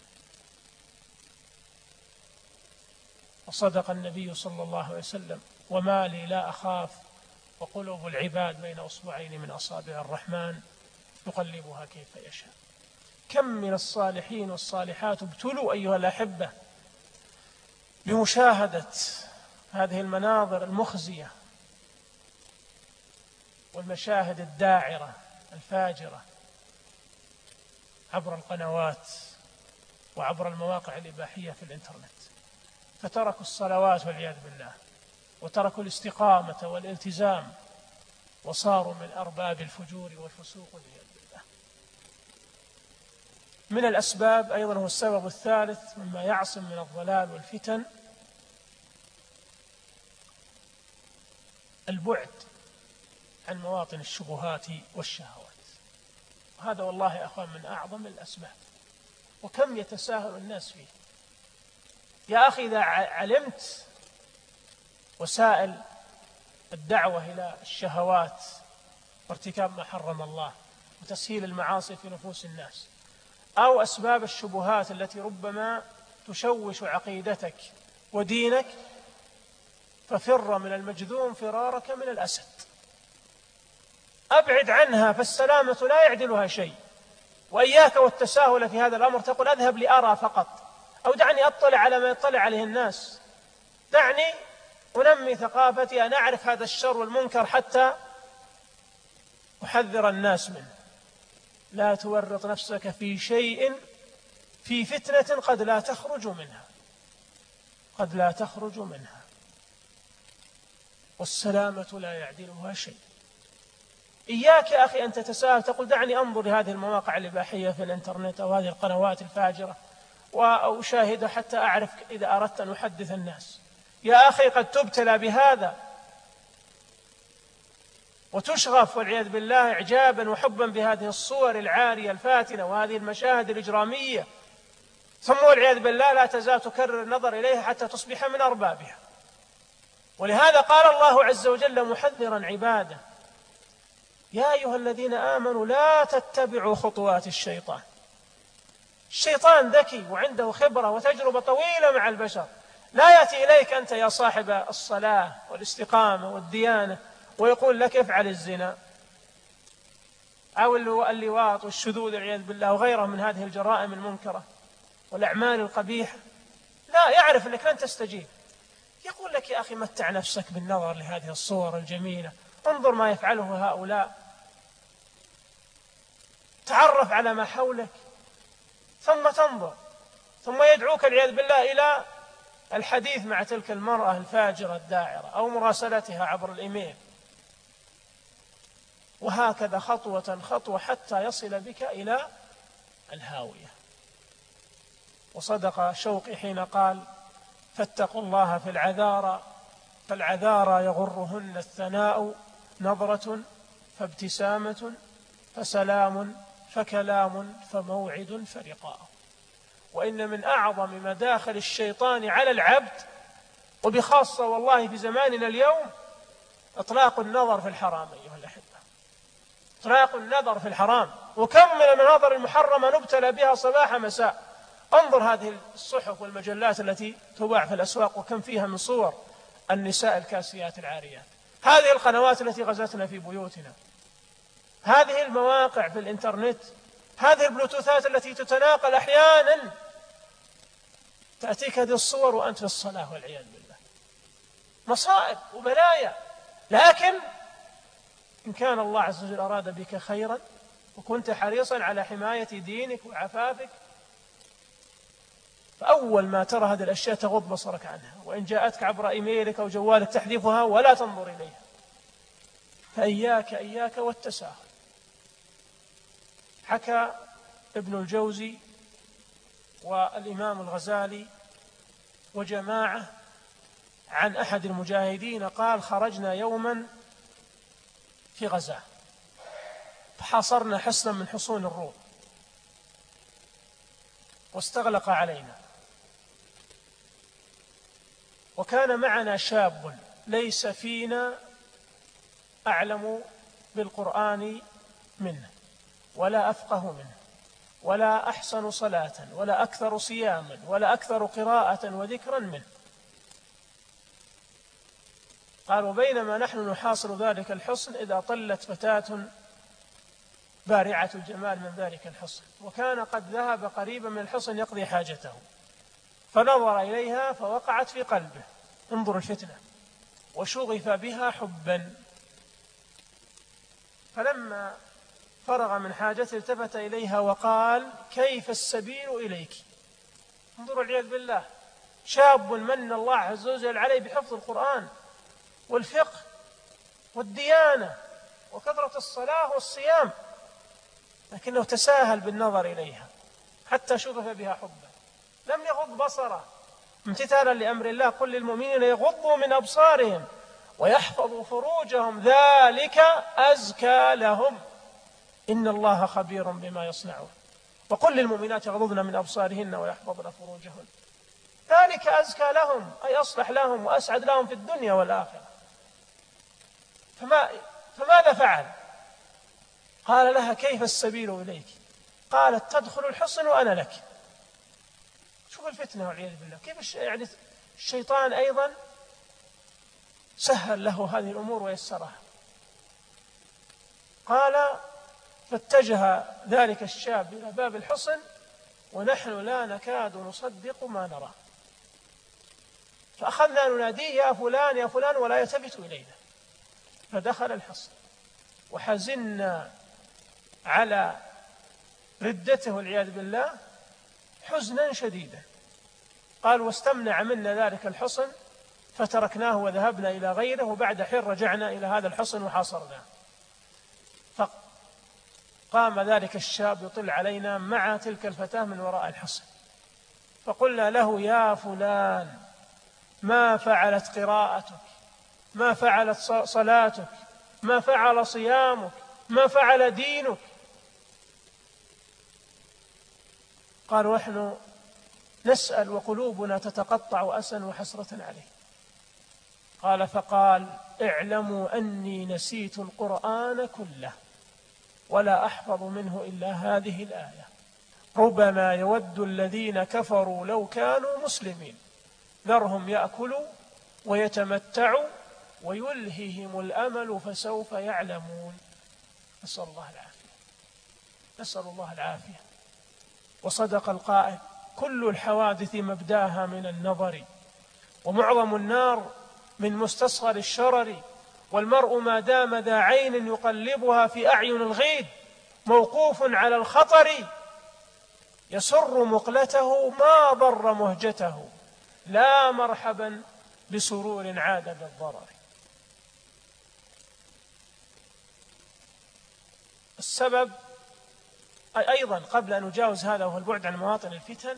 وصدق النبي صلى الله عليه وسلم: وما لي لا أخاف وقلوب العباد بين أصبعين من أصابع الرحمن يقلبها كيف يشاء. كم من الصالحين والصالحات ابتلوا أيها الأحبة بمشاهدة هذه المناظر المخزية والمشاهد الداعرة الفاجرة عبر القنوات وعبر المواقع الإباحية في الإنترنت، فتركوا الصلوات والعياذ بالله، وتركوا الاستقامة والالتزام، وصاروا من أرباب الفجور والفسوق والعياذ بالله. من الأسباب أيضا هو السبب الثالث مما يعصم من الضلال والفتن: البعد عن مواطن الشبهات والشهوات. هذا والله يا أخوان من أعظم الأسباب، وكم يتساهل الناس فيه. يا أخي إذا علمت وسائل الدعوة إلى الشهوات وارتكاب ما حرم الله وتسهيل المعاصي في نفوس الناس، أو أسباب الشبهات التي ربما تشوش عقيدتك ودينك، ففر من المجذوم فرارك من الأسد. أبعد عنها، فالسلامة لا يعدلها شيء. وإياك والتساهل في هذا الأمر، تقول أذهب لأرى فقط، أو دعني أطلع على ما يطلع عليه الناس، دعني أنمي ثقافتي أن أعرف هذا الشر والمنكر حتى أحذر الناس منه. لا تورط نفسك في شيء، في فتنة قد لا تخرج منها، قد لا تخرج منها، والسلامة لا يعدلها شيء. إياك يا أخي أن تتساهل، تقول دعني أنظر لهذه المواقع الإباحية في الإنترنت أو هذه القنوات الفاجرة وأشاهد حتى أعرف إذا أردت أن أحدث الناس. يا أخي قد تبتلى بهذا وتشغف والعياذ بالله إعجابا وحبا بهذه الصور العارية الفاتنة وهذه المشاهد الإجرامية، ثم والعياذ بالله لا تزال تكرر النظر إليها حتى تصبح من أربابها. ولهذا قال الله عز وجل محذرا عباده: يا أيها الذين آمنوا لا تتبعوا خطوات الشيطان. الشيطان ذكي وعنده خبرة وتجربة طويلة مع البشر، لا يأتي إليك أنت يا صاحب الصلاة والاستقامة والديانة ويقول لك افعل الزنا أو اللواط والشذوذ والعياذ بالله وغيرها من هذه الجرائم المنكرة والأعمال القبيحة. لا، يعرف أنك لن تستجيب، يقول لك يا أخي متع نفسك بالنظر لهذه الصور الجميلة، انظر ما يفعله هؤلاء، تعرف على ما حولك، ثم تنظر، ثم يدعوك العياذ بالله إلى الحديث مع تلك المرأة الفاجرة الداعرة أو مراسلتها عبر الإيميل، وهكذا خطوة خطوة حتى يصل بك إلى الهاوية. وصدق شوقي حين قال: فاتقوا الله في العذارى، فالعذارى يغرهن الثناء، نظرة فابتسامة فسلام فكلام فموعد فلقاء. وإن من أعظم مداخل الشيطان على العبد، وبخاصة والله في زماننا اليوم، إطلاق النظر في الحرام أيها الأحبة، إطلاق النظر في الحرام. وكم من المناظر المحرمة نبتلى بها صباح مساء. انظر هذه الصحف والمجلات التي تباع في الأسواق وكم فيها من صور النساء الكاسيات العاريات، هذه القنوات التي غزتنا في بيوتنا، هذه المواقع في الإنترنت، هذه البلوتوثات التي تتناقل أحيانا، تأتيك هذه الصور وأنت في الصلاة والعياذ بالله. مصائب وبلايا. لكن إن كان الله عز وجل أراد بك خيرا وكنت حريصا على حماية دينك وعفافك، فأول ما ترى هذه الأشياء تغض بصرك عنها، وإن جاءتك عبر إيميلك أو جوالك تحذفها ولا تنظر إليها. فإياك والتساهل. حكى ابن الجوزي والإمام الغزالي وجماعة عن أحد المجاهدين قال: خرجنا يوما في غزاة فحاصرنا حصنا من حصون الروم واستغلق علينا، وكان معنا شاب ليس فينا أعلم بالقرآن منه ولا أفقه منه ولا أحسن صلاة ولا أكثر صياما ولا أكثر قراءة وذكرا منه. قالوا: بينما نحن نحاصر ذلك الحصن إذا طلت فتاة بارعة الجمال من ذلك الحصن، وكان قد ذهب قريبا من الحصن يقضي حاجته، فنظر إليها فوقعت في قلبه، انظر الفتنة، وشغف بها حبا، فلما فرغ من حاجته التفت إليها وقال: كيف السبيل إليك؟ انظروا العياذ بالله، شاب من الله عز وجل عليه بحفظ القرآن والفقه والديانة وكثرة الصلاة والصيام، لكنه تساهل بالنظر إليها حتى شغف بها حبا، لم يغض بصره امتثالا لأمر الله: قل للمؤمنين يغضوا من أبصارهم ويحفظوا فروجهم ذلك أزكى لهم إن الله خبير بما يصنعون. وقل للمؤمنات يغضضن من أبصارهن ويحفظن فروجهن ذلك أزكى لهم، أي أصلح لهم وأسعد لهم في الدنيا والآخرة. فماذا فعل؟ قال لها: كيف السبيل إليك؟ قالت: تدخل الحصن وأنا لك. شوف الفتنة والعياذ بالله، كيف يعني الشيطان أيضا سهل له هذه الأمور ويسرها. قال: فاتجه ذلك الشاب إلى باب الحصن ونحن لا نكاد نصدق ما نرى، فأخذنا نناديه يا فلان يا فلان ولا يلتفت إلينا، فدخل الحصن وحزنا على ردته والعياذ بالله حزنا شديدا. قال واستمنع منا ذلك الحصن فتركناه وذهبنا إلى غيره، وبعد حين رجعنا إلى هذا الحصن وحاصرناه. فقام ذلك الشاب يطل علينا مع تلك الفتاة من وراء الحصن، فقلنا له يا فلان ما فعلت قراءتك، ما فعلت صلاتك، ما فعل صيامك، ما فعل دينك؟ قال ونحن نسأل وقلوبنا تتقطع أسا وحسرة عليه. قال فقال اعلموا أني نسيت القرآن كله ولا أحفظ منه إلا هذه الآية: ربما يود الذين كفروا لو كانوا مسلمين ذرهم يأكلوا ويتمتعوا ويلههم الأمل فسوف يعلمون. نسأل الله العافية، نسأل الله العافية. وصدق القائل كل الحوادث مبداها من النظر، ومعظم النار من مستصغر الشرر، والمرء ما دام ذا عين يقلبها في أعين الغيد موقوف على الخطر، يسر مقلته ما ضر مهجته، لا مرحبا بسرور عاد بالضرر. السبب أيضا قبل أن نجاوز هذا وهو البعد عن مواطن الفتن،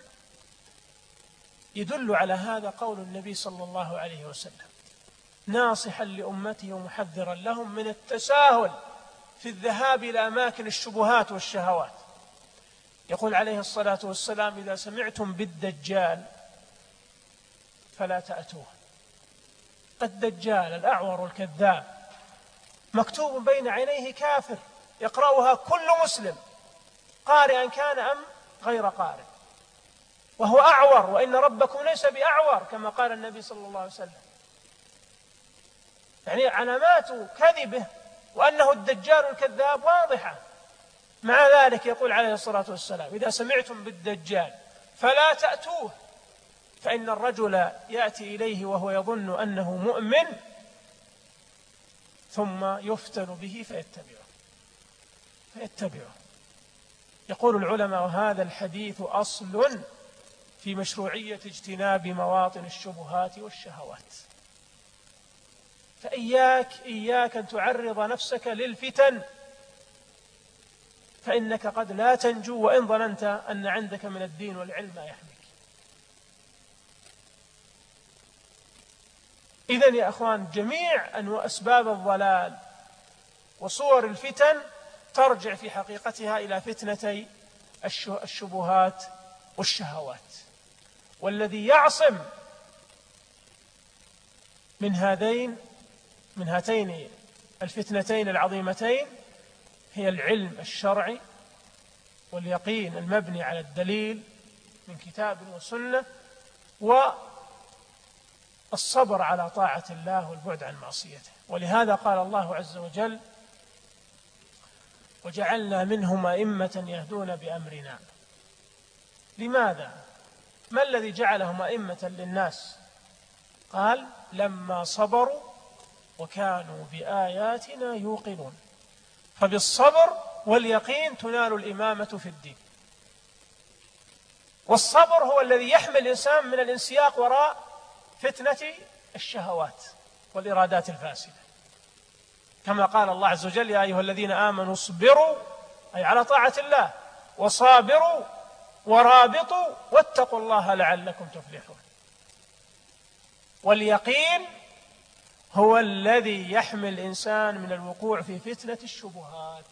يدل على هذا قول النبي صلى الله عليه وسلم ناصحا لأمته ومحذرا لهم من التساهل في الذهاب إلى أماكن الشبهات والشهوات. يقول عليه الصلاة والسلام إذا سمعتم بالدجال فلا تأتوه. الدجال الأعور الكذاب مكتوب بين عينيه كافر يقرأها كل مسلم قارئا كان أم غير قارئ، وهو أعور، وإن ربكم ليس بأعور كما قال النبي صلى الله عليه وسلم. يعني علامات كذبه وأنه الدجال الكذاب واضحة. مع ذلك يقول عليه الصلاة والسلام إذا سمعتم بالدجال فلا تأتوه، فإن الرجل يأتي إليه وهو يظن أنه مؤمن ثم يفتن به فيتبعه. يقول العلماء وهذا الحديث أصل في مشروعية اجتناب مواطن الشبهات والشهوات. فإياك أن تعرض نفسك للفتن، فإنك قد لا تنجو وإن ظننت أن عندك من الدين والعلم ما يحميك. إذن يا أخوان جميع أنواع أسباب الضلال وصور الفتن ترجع في حقيقتها إلى فتنتي الشبهات والشهوات، والذي يعصم من هاتين الفتنتين العظيمتين هي العلم الشرعي واليقين المبني على الدليل من كتاب وسنة، والصبر على طاعة الله والبعد عن معصيته. ولهذا قال الله عز وجل وجعلنا منهم أئمة يهدون بأمرنا. لماذا؟ ما الذي جعلهم أئمة للناس؟ قال لما صبروا وكانوا بآياتنا يوقنون. فبالصبر واليقين تنال الإمامة في الدين، والصبر هو الذي يحمل الإنسان من الانسياق وراء فتنة الشهوات والإرادات الفاسدة، كما قال الله عز وجل يا أيها الذين آمنوا اصبروا أي على طاعة الله، وصابروا ورابطوا واتقوا الله لعلكم تفلحون. واليقين هو الذي يحمل الإنسان من الوقوع في فتنة الشبهات.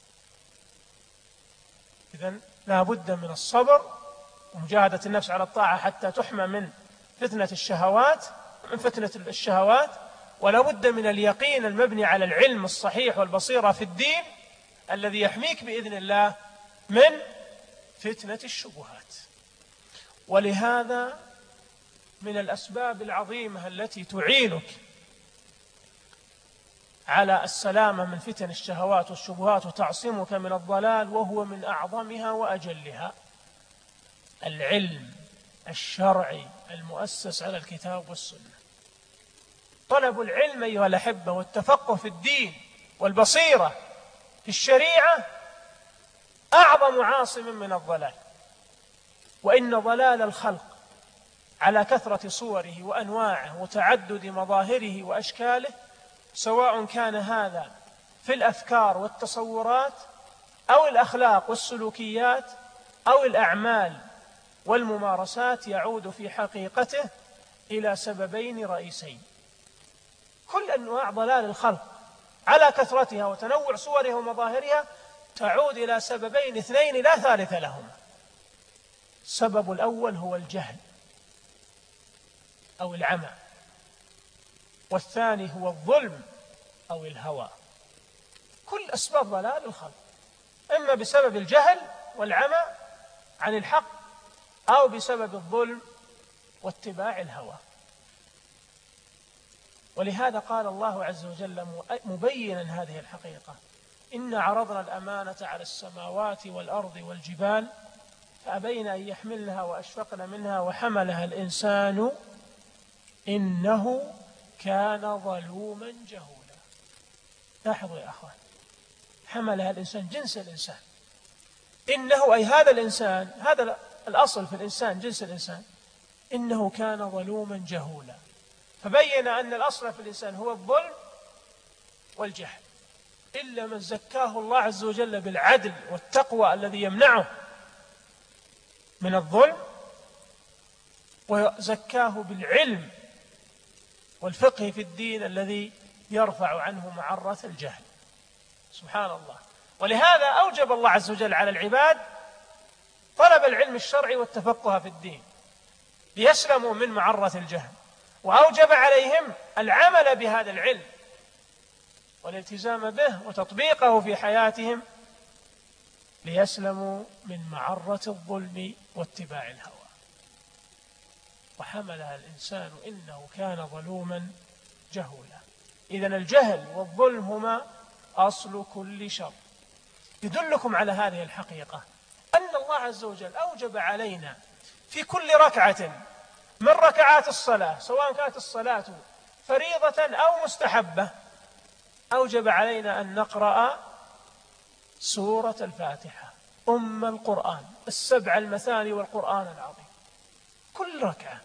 إذن لا بد من الصبر ومجاهدة النفس على الطاعة حتى تحمى من فتنة الشهوات، ولا بد من اليقين المبني على العلم الصحيح والبصيرة في الدين الذي يحميك بإذن الله من فتنة الشبهات. ولهذا من الأسباب العظيمة التي تعينك على السلامة من فتن الشهوات والشبهات وتعصمك من الضلال، وهو من أعظمها وأجلها العلم الشرعي المؤسس على الكتاب والسنة. طلب العلم أيها الأحبة والتفقه في الدين والبصيرة في الشريعة أعظم عاصم من الضلال. وإن ضلال الخلق على كثرة صوره وأنواعه وتعدد مظاهره وأشكاله، سواء كان هذا في الأفكار والتصورات أو الأخلاق والسلوكيات أو الأعمال والممارسات، يعود في حقيقته إلى سببين رئيسين. كل أنواع ضلال الخلق على كثرتها وتنوع صورها ومظاهرها تعود إلى سببين اثنين لا ثالث لهما. السبب الأول هو الجهل أو العمى، والثاني هو الظلم أو الهوى. كل أسباب ضلال الخلق إما بسبب الجهل والعمى عن الحق أو بسبب الظلم واتباع الهوى. ولهذا قال الله عز وجل مبينا هذه الحقيقة: إنا عرضنا الأمانة على السماوات والأرض والجبال فأبين أن يحملنها وأشفقن منها وحملها الإنسان إنه كان ظلوما جهولا. لاحظوا يا أخوان، حملها الإنسان جنس الإنسان، إنه أي هذا الإنسان، هذا الأصل في الإنسان جنس الإنسان، إنه كان ظلوما جهولا. فبين أن الأصل في الإنسان هو الظلم والجهل، إلا من زكاه الله عز وجل بالعدل والتقوى الذي يمنعه من الظلم، وزكاه بالعلم والفقه في الدين الذي يرفع عنه معرة الجهل. سبحان الله. ولهذا أوجب الله عز وجل على العباد طلب العلم الشرعي والتفقه في الدين ليسلموا من معرة الجهل، وأوجب عليهم العمل بهذا العلم والالتزام به وتطبيقه في حياتهم ليسلموا من معرة الظلم واتباع الهوى. وحملها الإنسان إنه كان ظلوما جهولا. إذن الجهل والظلم هما أصل كل شر. يدلكم على هذه الحقيقة أن الله عز وجل أوجب علينا في كل ركعة من ركعات الصلاة، سواء كانت الصلاة فريضة أو مستحبة، أوجب علينا أن نقرأ سورة الفاتحة أم القرآن، السبع المثاني والقرآن العظيم، كل ركعة.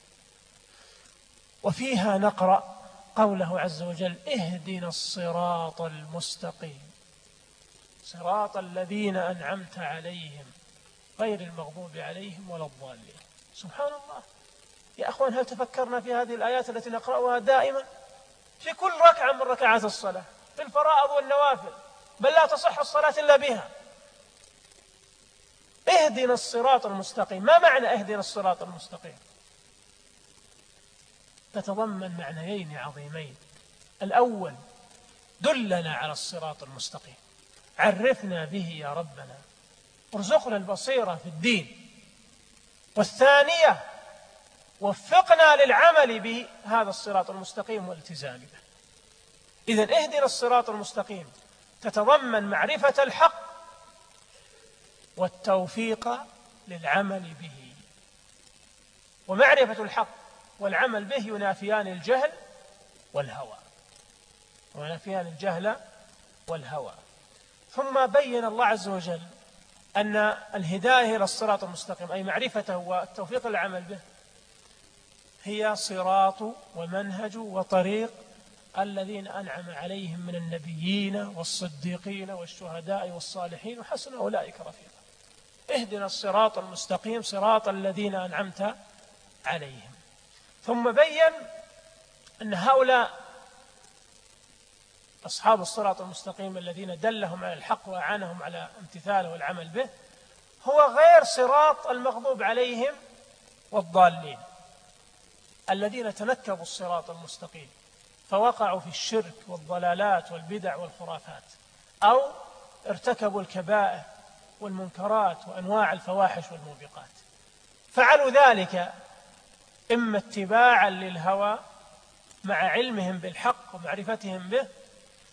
وفيها نقرأ قوله عز وجل: اهدنا الصراط المستقيم صراط الذين أنعمت عليهم غير المغضوب عليهم ولا الضالين. سبحان الله يا أخوان، هل تفكرنا في هذه الآيات التي نقرأها دائما في كل ركعة من ركعات الصلاة، في الفرائض والنوافل، بل لا تصح الصلاة إلا بها؟ اهدنا الصراط المستقيم. ما معنى اهدنا الصراط المستقيم؟ تتضمن معنيين عظيمين. الأول: دلنا على الصراط المستقيم، عرفنا به يا ربنا، ارزقنا البصيرة في الدين. والثانية: وفقنا للعمل به هذا الصراط المستقيم والالتزام به. إذن اهدنا الصراط المستقيم تتضمن معرفة الحق والتوفيق للعمل به. ومعرفة الحق والعمل به ينافيان الجهل والهوى، وينافيان الجهل والهوى. ثم بين الله عز وجل أن الهداية إلى الصراط المستقيم أي معرفته والتوفيق للعمل به هي صراط ومنهج وطريق الذين أنعم عليهم من النبيين والصديقين والشهداء والصالحين وحسن أولئك رفيقا. اهدنا الصراط المستقيم صراط الذين أنعمت عليهم. ثم بين أن هؤلاء أصحاب الصراط المستقيم الذين دلهم على الحق وأعانهم على امتثاله والعمل به هو غير صراط المغضوب عليهم والضالين الذين تنكبوا الصراط المستقيم فوقعوا في الشرك والضلالات والبدع والخرافات، أو ارتكبوا الكبائر والمنكرات وأنواع الفواحش والموبقات. فعلوا ذلك إما اتباعا للهوى مع علمهم بالحق ومعرفتهم به،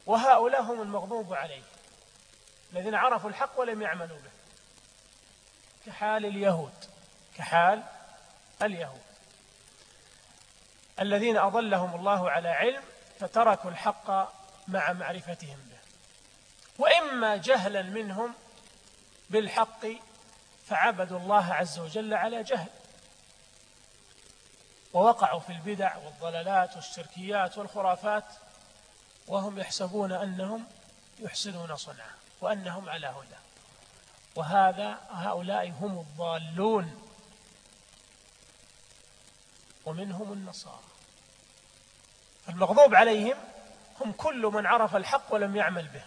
وهؤلاء هم المغضوب عليهم الذين عرفوا الحق ولم يعملوا به، كحال اليهود الذين أضلهم الله على علم فتركوا الحق مع معرفتهم به، وإما جهلا منهم بالحق فعبدوا الله عز وجل على جهل ووقعوا في البدع والضلالات والشركيات والخرافات وهم يحسبون أنهم يحسنون صنعا وأنهم على هدى، هؤلاء هم الضالون، ومنهم النصارى. المغضوب عليهم هم كل من عرف الحق ولم يعمل به،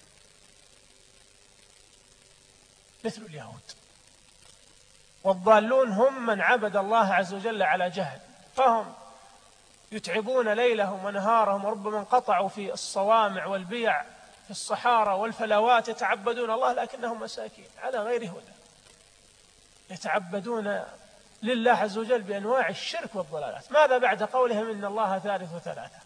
مثل اليهود. والضالون هم من عبد الله عز وجل على جهل، فهم يتعبون ليلهم ونهارهم، وربما انقطعوا في الصوامع والبيع في الصحارى والفلوات يتعبدون الله، لكنهم مساكين على غير هدى، يتعبدون لله عز وجل بأنواع الشرك والضلالات. ماذا بعد قولهم إن الله ثالث ثلاثة؟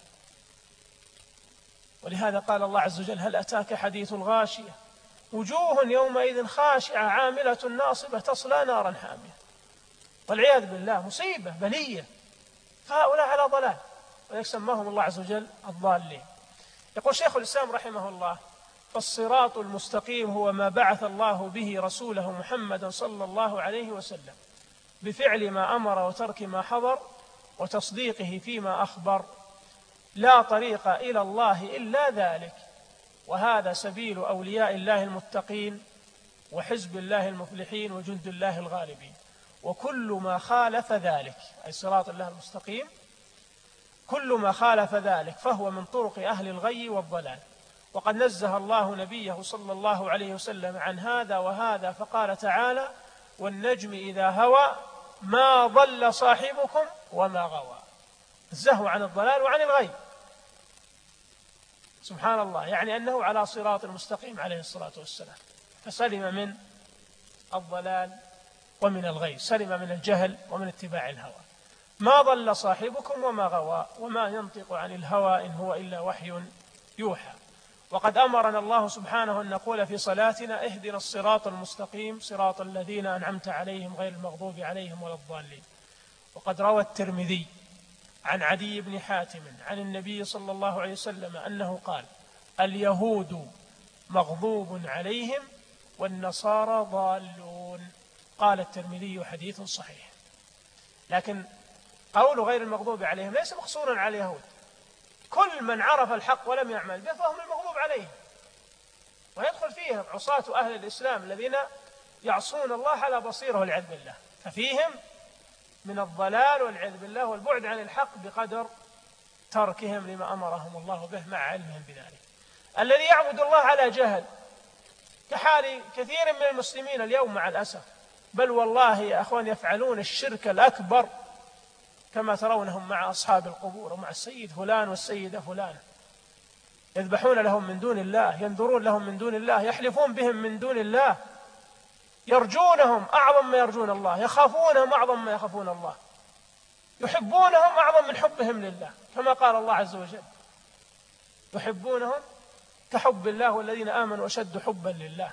ولهذا قال الله عز وجل: هل أتاك حديث الغاشية وجوه يومئذ خاشعة عاملة ناصبة تصلى نارا حامية. والعياذ بالله مصيبة بلية، فهؤلاء على ضلال ويسماهم الله عز وجل الضالين. يقول شيخ الإسلام رحمه الله: فالصراط المستقيم هو ما بعث الله به رسوله محمدا صلى الله عليه وسلم بفعل ما أمر وترك ما حظر وتصديقه فيما أخبر، لا طريق إلى الله إلا ذلك، وهذا سبيل أولياء الله المتقين وحزب الله المفلحين وجند الله الغالبين. وكل ما خالف ذلك، أي صراط الله المستقيم، كل ما خالف ذلك فهو من طرق أهل الغي والضلال. وقد نزه الله نبيه صلى الله عليه وسلم عن هذا وهذا، فقال تعالى: والنجم إذا هوى ما ضل صاحبكم وما غوى. نزهه عن الضلال وعن الغي سبحان الله، يعني أنه على صراط المستقيم عليه الصلاة والسلام، فسلم من الضلال ومن الغي، سلم من الجهل ومن اتباع الهوى. ما ضل صاحبكم وما غوى وما ينطق عن الهوى إن هو إلا وحي يوحى. وقد أمرنا الله سبحانه أن نقول في صلاتنا: اهدنا الصراط المستقيم صراط الذين أنعمت عليهم غير المغضوب عليهم ولا الضالين. وقد روى الترمذي عن عدي بن حاتم عن النبي صلى الله عليه وسلم أنه قال: اليهود مغضوب عليهم والنصارى ضالون. قال الترمذي: حديث صحيح. لكن قول غير المغضوب عليهم ليس مقصورا على اليهود، كل من عرف الحق ولم يعمل به فهم المغضوب عليهم، ويدخل فيهم عصاة أهل الإسلام الذين يعصون الله على بصيرة والعياذ بالله، ففيهم من الضلال والعياذ بالله والبعد عن الحق بقدر تركهم لما أمرهم الله به مع علمهم بذلك. الذي يعبد الله على جهل كحال كثير من المسلمين اليوم مع الأسف، بل والله يا أخوان يفعلون الشرك الأكبر كما ترونهم مع أصحاب القبور ومع السيد فلان والسيدة فلان، يذبحون لهم من دون الله، ينذرون لهم من دون الله، يحلفون بهم من دون الله، يرجونهم أعظم ما يرجون الله، يخافونهم أعظم ما يخافون الله، يحبونهم أعظم من حبهم لله، كما قال الله عز وجل: يحبونهم كحب الله والذين آمنوا أشد حبا لله.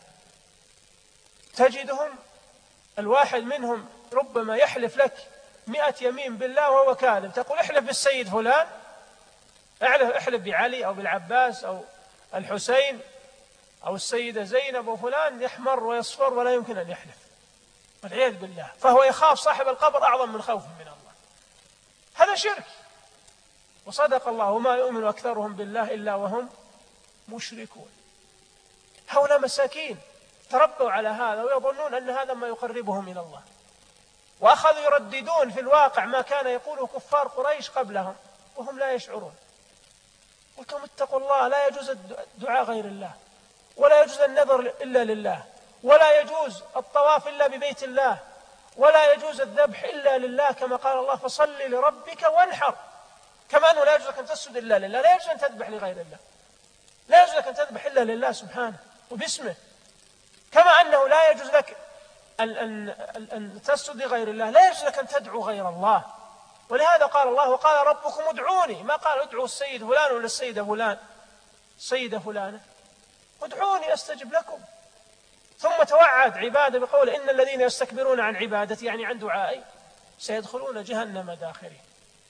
تجدهم الواحد منهم ربما يحلف لك 100 يمين بالله وهو كاذب، تقول: احلف بالسيد فلان، احلف بعلي أو بالعباس أو الحسين أو السيدة زينب وفلان، يحمر ويصفر ولا يمكن أن يحلف، والعياذ بالله، فهو يخاف صاحب القبر أعظم من خوفه من الله. هذا شرك. وصدق الله: وما يؤمن أكثرهم بالله إلا وهم مشركون. هؤلاء مساكين تربوا على هذا ويظنون أن هذا ما يقربهم إلى الله، وأخذوا يرددون في الواقع ما كان يقوله كفار قريش قبلهم وهم لا يشعرون. قلت لهم: اتقوا الله، لا يجوز الدعاء غير الله، ولا يجوز النذر إلا لله، ولا يجوز الطواف إلا ببيت الله، ولا يجوز الذبح إلا لله، كما قال الله: فصل لربك وانحر. كما أنه لا يجوز لك أن تسجد إلا لله، لا يجوز أن تذبح لغير الله، لا يجوز لك أن تذبح إلا لله سبحانه وباسمه، كما أنه لا يجوز لك أن تسجد لغير الله، لا يجوز لك أن تدعو غير الله. ولهذا قال الله: وقال ربكم ادعوني، ما قال ادعوا السيد فلان ولا السيدة فلان، سيدة فلانة ادعوني أستجب لكم. ثم توعد عباده بقوله إن الذين يستكبرون عن عبادتي يعني عن دعائي سيدخلون جهنم داخرين.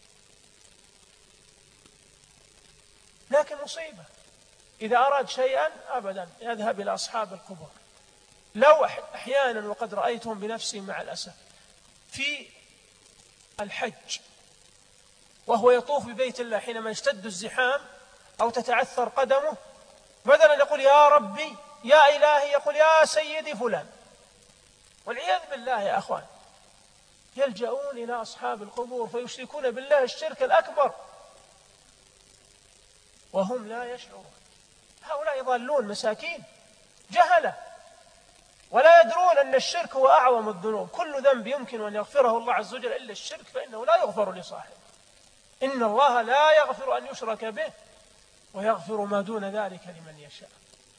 لكن مصيبة إذا أراد شيئا أبدا يذهب إلى أصحاب القبور. لو أحيانا وقد رأيتهم بنفسي مع الأسف في الحج وهو يطوف ببيت الله حينما يشتد الزحام أو تتعثر قدمه، بدلا يقول يا ربي يا إلهي يقول يا سيدي فلان، والعياذ بالله يا أخوان. يلجؤون إلى أصحاب القبور فيشركون بالله الشرك الأكبر وهم لا يشعرون. هؤلاء ضالون مساكين جهلة ولا يدرون أن الشرك هو أعظم الذنوب. كل ذنب يمكن أن يغفره الله عز وجل إلا الشرك فإنه لا يغفر لصاحبه. إن الله لا يغفر أن يشرك به ويغفر ما دون ذلك لمن يشاء.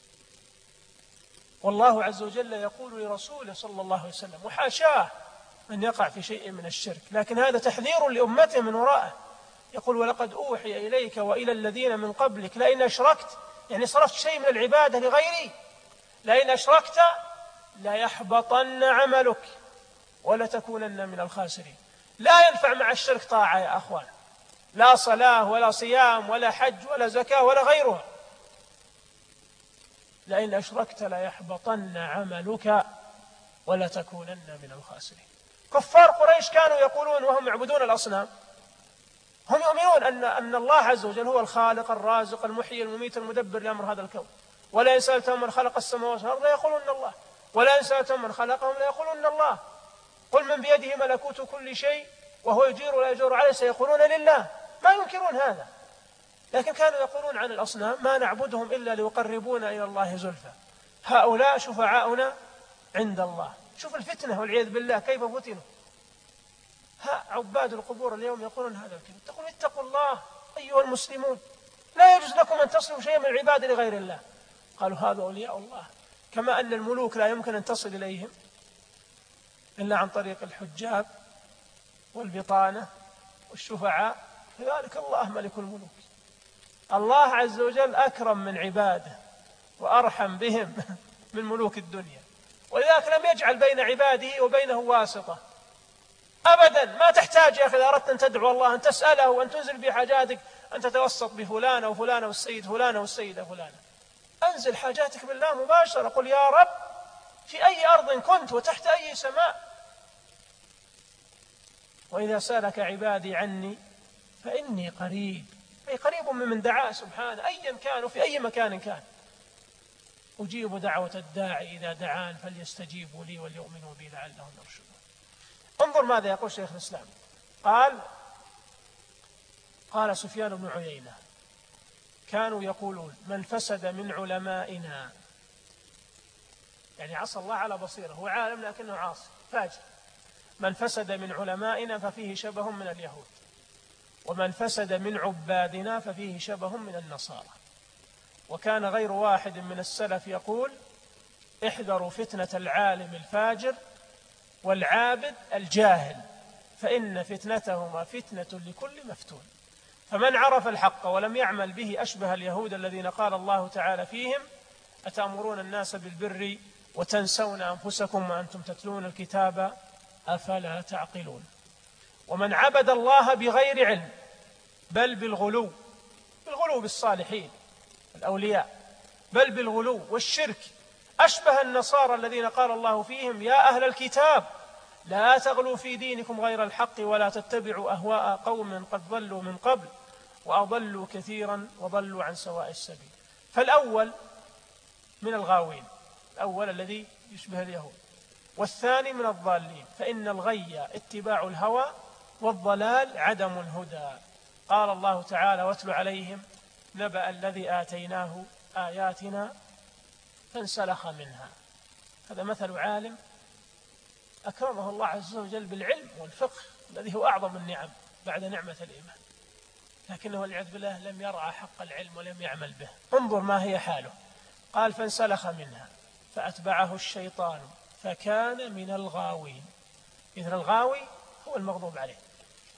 والله عز وجل يقول لرسوله صلى الله عليه وسلم وحاشاه أن يقع في شيء من الشرك، لكن هذا تحذير لأمته من وراءه. يقول ولقد أوحي إليك وإلى الذين من قبلك لئن أشركت، يعني صرفت شيء من العبادة لغيري، لئن أشركت ليحبطن عملك ولتكونن من الخاسرين. لا ينفع مع الشرك طاعة يا أخوان، لا صلاة ولا صيام ولا حج ولا زكاة ولا غيرها. لئن أشركت ليحبطن عملك ولتكونن من الخاسرين. كفار قريش كانوا يقولون وهم يعبدون الأصنام، هم يؤمنون أن الله عز وجل هو الخالق الرازق المحيي المميت المدبر لأمر هذا الكون. ولا إن سألتهم من خلق السماوات والأرض ليقولون الله، ولا إن سألتهم من خلقهم ليقولون الله. قل من بيده ملكوت كل شيء وهو يجير ولا يجور عليه سيقولون لله. ما ينكرون هذا، لكن كانوا يقولون عن الأصنام ما نعبدهم إلا ليقربونا إلى الله زلفى، هؤلاء شفعاؤنا عند الله. شوف الفتنة والعياذ بالله كيف فتنوا. عباد القبور اليوم يقولون هذا الكلام. تقول اتقوا الله أيها المسلمون، لا يجوز لكم أن تصلوا شيئا من العباد لغير الله. قالوا هذا أولياء الله، كما أن الملوك لا يمكن أن تصل إليهم إلا عن طريق الحجاب والبطانة والشفعاء، كذلك الله ملك الملوك. الله عز وجل أكرم من عباده وأرحم بهم من ملوك الدنيا، ولذلك لم يجعل بين عباده وبينه واسطة أبدا. ما تحتاج يا أخي إذا أردت أن تدعو الله أن تسأله وأن تنزل بحاجاتك أن تتوسط بفلانة وفلانة والسيد فلانة والسيدة فلانة. أنزل حاجاتك بالله مباشرة، قل يا رب في أي أرض كنت وتحت أي سماء. وإذا سألك عبادي عني فإني قريب، أي قريب من دعاه سبحانه أيا كان وفي أي مكان كان. أجيب دعوة الداعي إذا دعان فليستجيبوا لي وليؤمنوا بي لعلهم يرشدون. انظر ماذا يقول شيخ الإسلام. قال سفيان بن عيينة كانوا يقولون من فسد من علمائنا، يعني عصى الله على بصيرة، هو عالم لكنه عاصي فاجر. من فسد من علمائنا ففيه شبه من اليهود، ومن فسد من عبادنا ففيه شبه من النصارى. وكان غير واحد من السلف يقول احذروا فتنة العالم الفاجر والعابد الجاهل، فإن فتنتهما فتنة لكل مفتون. فمن عرف الحق ولم يعمل به أشبه اليهود الذين قال الله تعالى فيهم أتأمرون الناس بالبر وتنسون أنفسكم وأنتم تتلون الكتاب أفلا تعقلون. ومن عبد الله بغير علم بل بالغلو بالصالحين الأولياء، بل بالغلو والشرك أشبه النصارى الذين قال الله فيهم يا أهل الكتاب لا تغلوا في دينكم غير الحق ولا تتبعوا أهواء قوم قد ضلوا من قبل وأضلوا كثيرا وضلوا عن سواء السبيل. فالأول من الغاوين، الأول الذي يشبه اليهود، والثاني من الضالين، فإن الغي اتباع الهوى والضلال عدم الهدى. قال الله تعالى واتل عليهم نبأ الذي آتيناه آياتنا فانسلخ منها. هذا مثل عالم أكرمه الله عز وجل بالعلم والفقه الذي هو أعظم النعم بعد نعمة الإيمان، لكنه والعياذ بالله لم يرعى حق العلم ولم يعمل به. انظر ما هي حاله. قال فانسلخ منها فأتبعه الشيطان فكان من الغاوين. إذن الغاوي هو المغضوب عليه.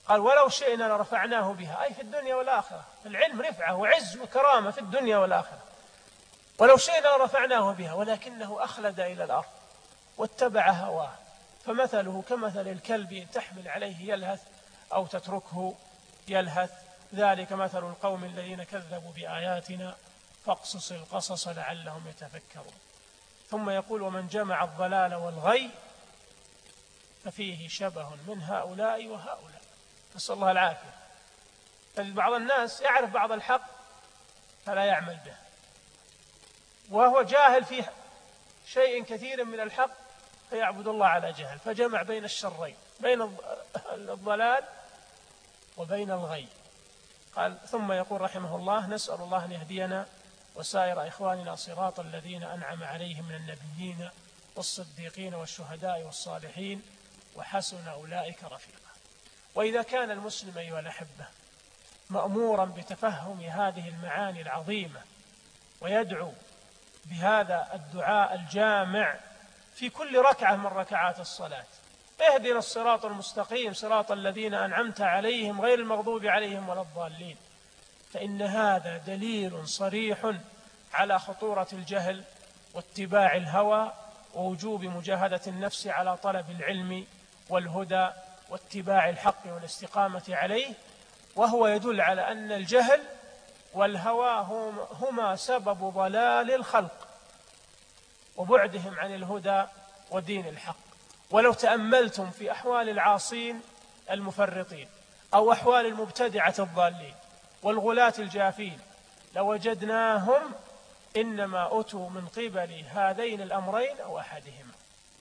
قال ولو شئنا لرفعناه بها، أي في الدنيا والآخرة. العلم رفعة وعز وكرامة في الدنيا والآخرة. ولو شئنا لرفعناه بها ولكنه أخلد إلى الأرض واتبع هواه، فمثله كمثل الكلب إن تحمل عليه يلهث أو تتركه يلهث، ذلك مثل القوم الذين كذبوا بآياتنا فاقصص القصص لعلهم يتفكرون. ثم يقول ومن جمع الضلال والغي ففيه شبه من هؤلاء وهؤلاء، نسأل الله العافية. بعض الناس يعرف بعض الحق فلا يعمل به، وهو جاهل في شيء كثير من الحق فيعبد الله على جهل، فجمع بين الشرين، بين الضلال وبين الغي. قال ثم يقول رحمه الله نسأل الله أن يهدينا وسائر إخواننا صراط الذين أنعم عليهم من النبيين والصديقين والشهداء والصالحين وحسن أولئك رفيقا. وإذا كان المسلم أيها الأحبة مأمورا بتفهم هذه المعاني العظيمة ويدعو بهذا الدعاء الجامع في كل ركعة من ركعات الصلاة، اهدنا الصراط المستقيم صراط الذين أنعمت عليهم غير المغضوب عليهم ولا الضالين، فإن هذا دليل صريح على خطورة الجهل واتباع الهوى ووجوب مجاهدة النفس على طلب العلم والهدى واتباع الحق والاستقامة عليه. وهو يدل على أن الجهل والهوى هما سبب ضلال الخلق وبعدهم عن الهدى ودين الحق. ولو تأملتم في أحوال العاصين المفرطين أو أحوال المبتدعة الضالين والغلاة الجافين لوجدناهم إنما أتوا من قبل هذين الأمرين أو أحدهما.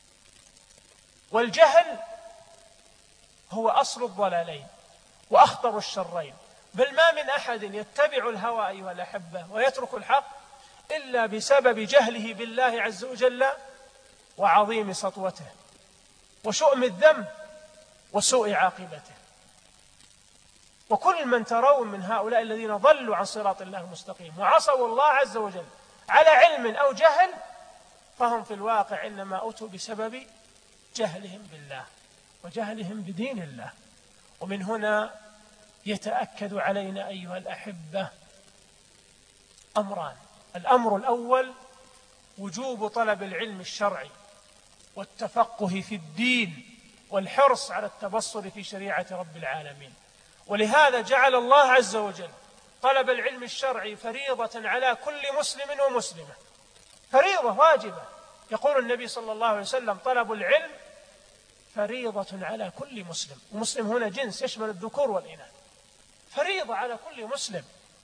والجهل هو أصل الضلالين وأخطر الشرين، بل ما من أحد يتبع الهوى أيها الأحبة ويترك الحق إلا بسبب جهله بالله عز وجل وعظيم سطوته وشؤم الذنب وسوء عاقبته. وكل من ترون من هؤلاء الذين ضلوا عن صراط الله المستقيم وعصوا الله عز وجل على علم أو جهل فهم في الواقع إنما أتوا بسبب جهلهم بالله وجهلهم بدين الله. ومن هنا يتأكد علينا أيها الأحبة أمران: الأمر الأول وجوب طلب العلم الشرعي والتفقه في الدين والحرص على التبصر في شريعة رب العالمين. ولهذا جعل الله عز وجل طلب العلم الشرعي فريضة على كل مسلم ومسلمة، فريضة واجبة. يقول النبي صلى الله عليه وسلم طلب العلم فريضة على كل مسلم، ومسلم هنا جنس يشمل الذكور والإناث، فريضة على كل مسلم.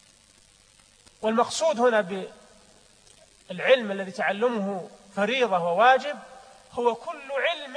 والمقصود هنا بالعلم الذي تعلمه فريضة وواجب هو كل علم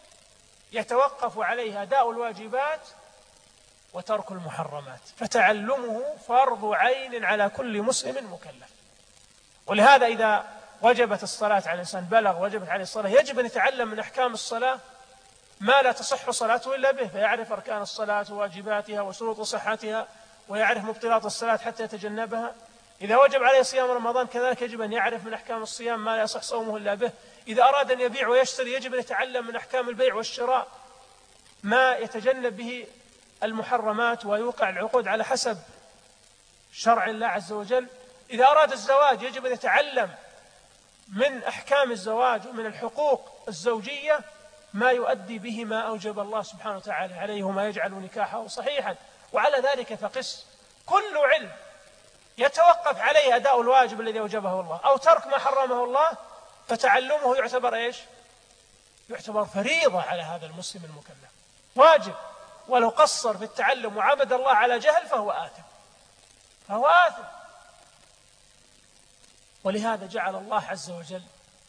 يتوقف عليه أداء الواجبات وترك المحرمات، فتعلمه فرض عين على كل مسلم مكلف. ولهذا إذا وجبت الصلاة على الإنسان بلغ وجبت عليه الصلاة يجب أن يتعلم من أحكام الصلاة ما لا تصح صلاته إلا به، فيعرف أركان الصلاة وواجباتها وشروط صحتها ويعرف مبطلات الصلاة حتى يتجنبها. إذا وجب عليه صيام رمضان كذلك يجب أن يعرف من أحكام الصيام ما لا يصح صومه إلا به. إذا أراد أن يبيع ويشتري يجب أن يتعلم من أحكام البيع والشراء ما يتجنب به المحرمات ويوقع العقود على حسب شرع الله عز وجل. إذا أراد الزواج يجب أن يتعلم من أحكام الزواج ومن الحقوق الزوجية ما يؤدي به ما أوجب الله سبحانه وتعالى عليه وما يجعل نكاحه صحيحا. وعلى ذلك فقس كل علم يتوقف عليه أداء الواجب الذي أوجبه الله أو ترك ما حرمه الله فتعلمه يعتبر إيش؟ يعتبر فريضة على هذا المسلم المكلف، واجب. ولو قصر في التعلم وعبد الله على جهل فهو آثم. ولهذا جعل الله عز وجل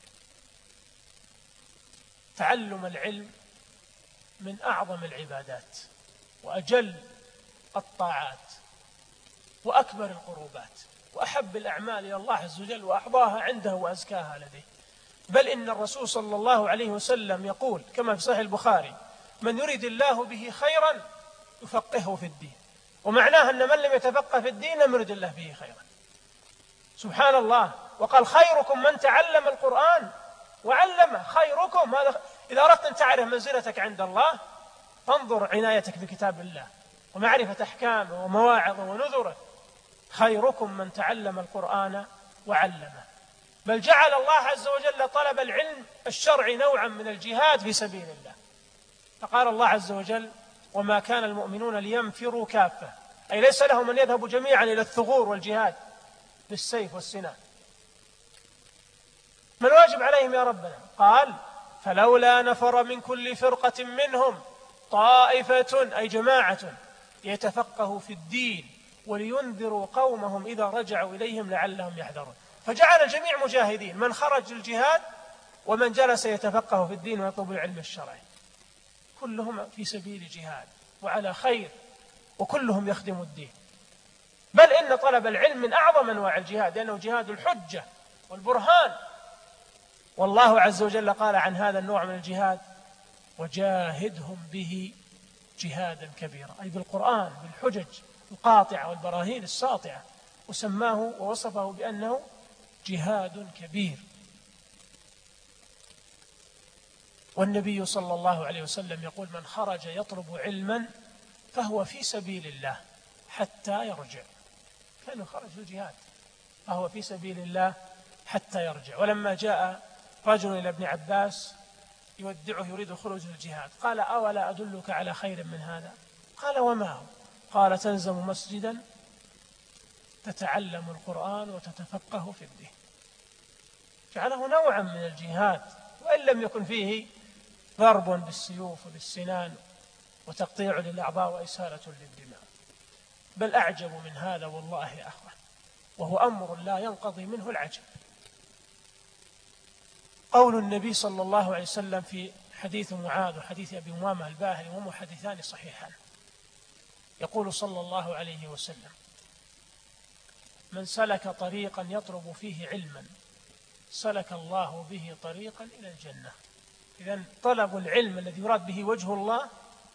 تعلم العلم من أعظم العبادات وأجل الطاعات وأكبر القربات وأحب الأعمال إلى الله عز وجل وأحظاها عنده وأزكاها لديه. بل إن الرسول صلى الله عليه وسلم يقول كما في صحيح البخاري: من يريد الله به خيرا يفقهه في الدين. ومعناه أن من لم يتفقه في الدين لم يرد الله به خيرا. سبحان الله. وقال: خيركم من تعلم القرآن وعلمه. خيركم هذا. إذا أردت أن تعرف منزلتك عند الله فانظر عنايتك بكتاب الله ومعرفة أحكامه ومواعظه ونذره، خيركم من تعلم القرآن وعلمه. بل جعل الله عز وجل طلب العلم الشرعي نوعا من الجهاد في سبيل الله، فقال الله عز وجل: وما كان المؤمنون لينفروا كافة، أي ليس لهم أن يذهبوا جميعا إلى الثغور والجهاد بالسيف والسنان. ما الواجب عليهم يا ربنا؟ قال: فلولا نفر من كل فرقة منهم طائفة، أي جماعة، يتفقهوا في الدين ولينذروا قومهم إذا رجعوا إليهم لعلهم يحذرون. فجعل الجميع مجاهدين، من خرج للجهاد ومن جلس يتفقه في الدين ويطلب العلم الشرعي، كلهم في سبيل جهاد وعلى خير، وكلهم يخدم الدين. بل إن طلب العلم من أعظم أنواع الجهاد، لأنه جهاد الحجة والبرهان. والله عز وجل قال عن هذا النوع من الجهاد: وجاهدهم به جهادا كبيرا، أي بالقرآن، بالحجج القاطعة والبراهين الساطعة، وسماه ووصفه بأنه جهاد كبير. والنبي صلى الله عليه وسلم يقول: من خرج يطلب علما فهو في سبيل الله حتى يرجع. كان خرج في الجهاد فهو في سبيل الله حتى يرجع. ولما جاء رجل إلى ابن عباس يودعه يريد الخروج للجهاد، قال: أولا أدلك على خير من هذا؟ قال: وما هو؟ قال: تلزم مسجدا تتعلم القرآن وتتفقه في الدين. جعله نوعا من الجهاد، وإن لم يكن فيه ضرب بالسيوف وبالسنان وتقطيع للأعضاء وإسالة للدماء. بل أعجب من هذا والله يا أخوان، وهو أمر لا ينقضي منه العجب، قول النبي صلى الله عليه وسلم في حديث معاذ وحديث أبي أمامة الباهلي، وهما حديثان صحيحان. يقول صلى الله عليه وسلم: من سلك طريقا يطلب فيه علما سلك الله به طريقا إلى الجنة. إذن طلب العلم الذي يراد به وجه الله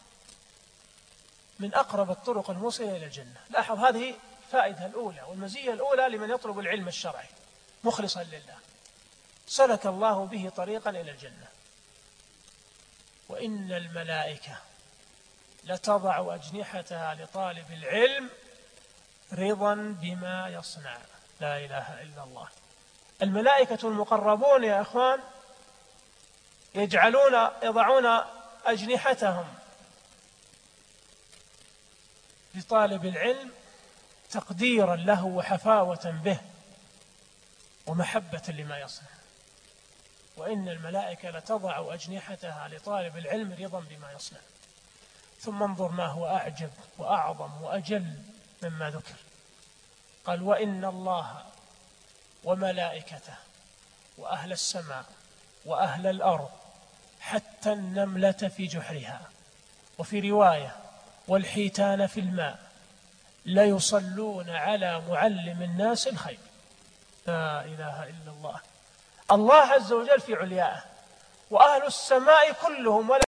من أقرب الطرق الموصلة إلى الجنة. لاحظ هذه الفائدة الأولى والمزية الأولى لمن يطلب العلم الشرعي مخلصا لله: سلك الله به طريقا إلى الجنة. وإن الملائكة لتضع أجنحتها لطالب العلم رضا بما يصنع. لا إله إلا الله. الملائكة المقربون يا أخوان يضعون أجنحتهم لطالب العلم تقديرا له وحفاوة به ومحبة لما يصنع. وإن الملائكة لتضع أجنحتها لطالب العلم رضا بما يصنع. ثم انظر ما هو أعجب وأعظم وأجل مما ذكر. قال: وإن الله وملائكته وأهل السماء وأهل الأرض حتى النملة في جحرها، وفي رواية: والحيتان في الماء، ليصلون على معلم الناس الخير. لا إله إلا الله. الله عز وجل في عليائه، وأهل السماء كلهم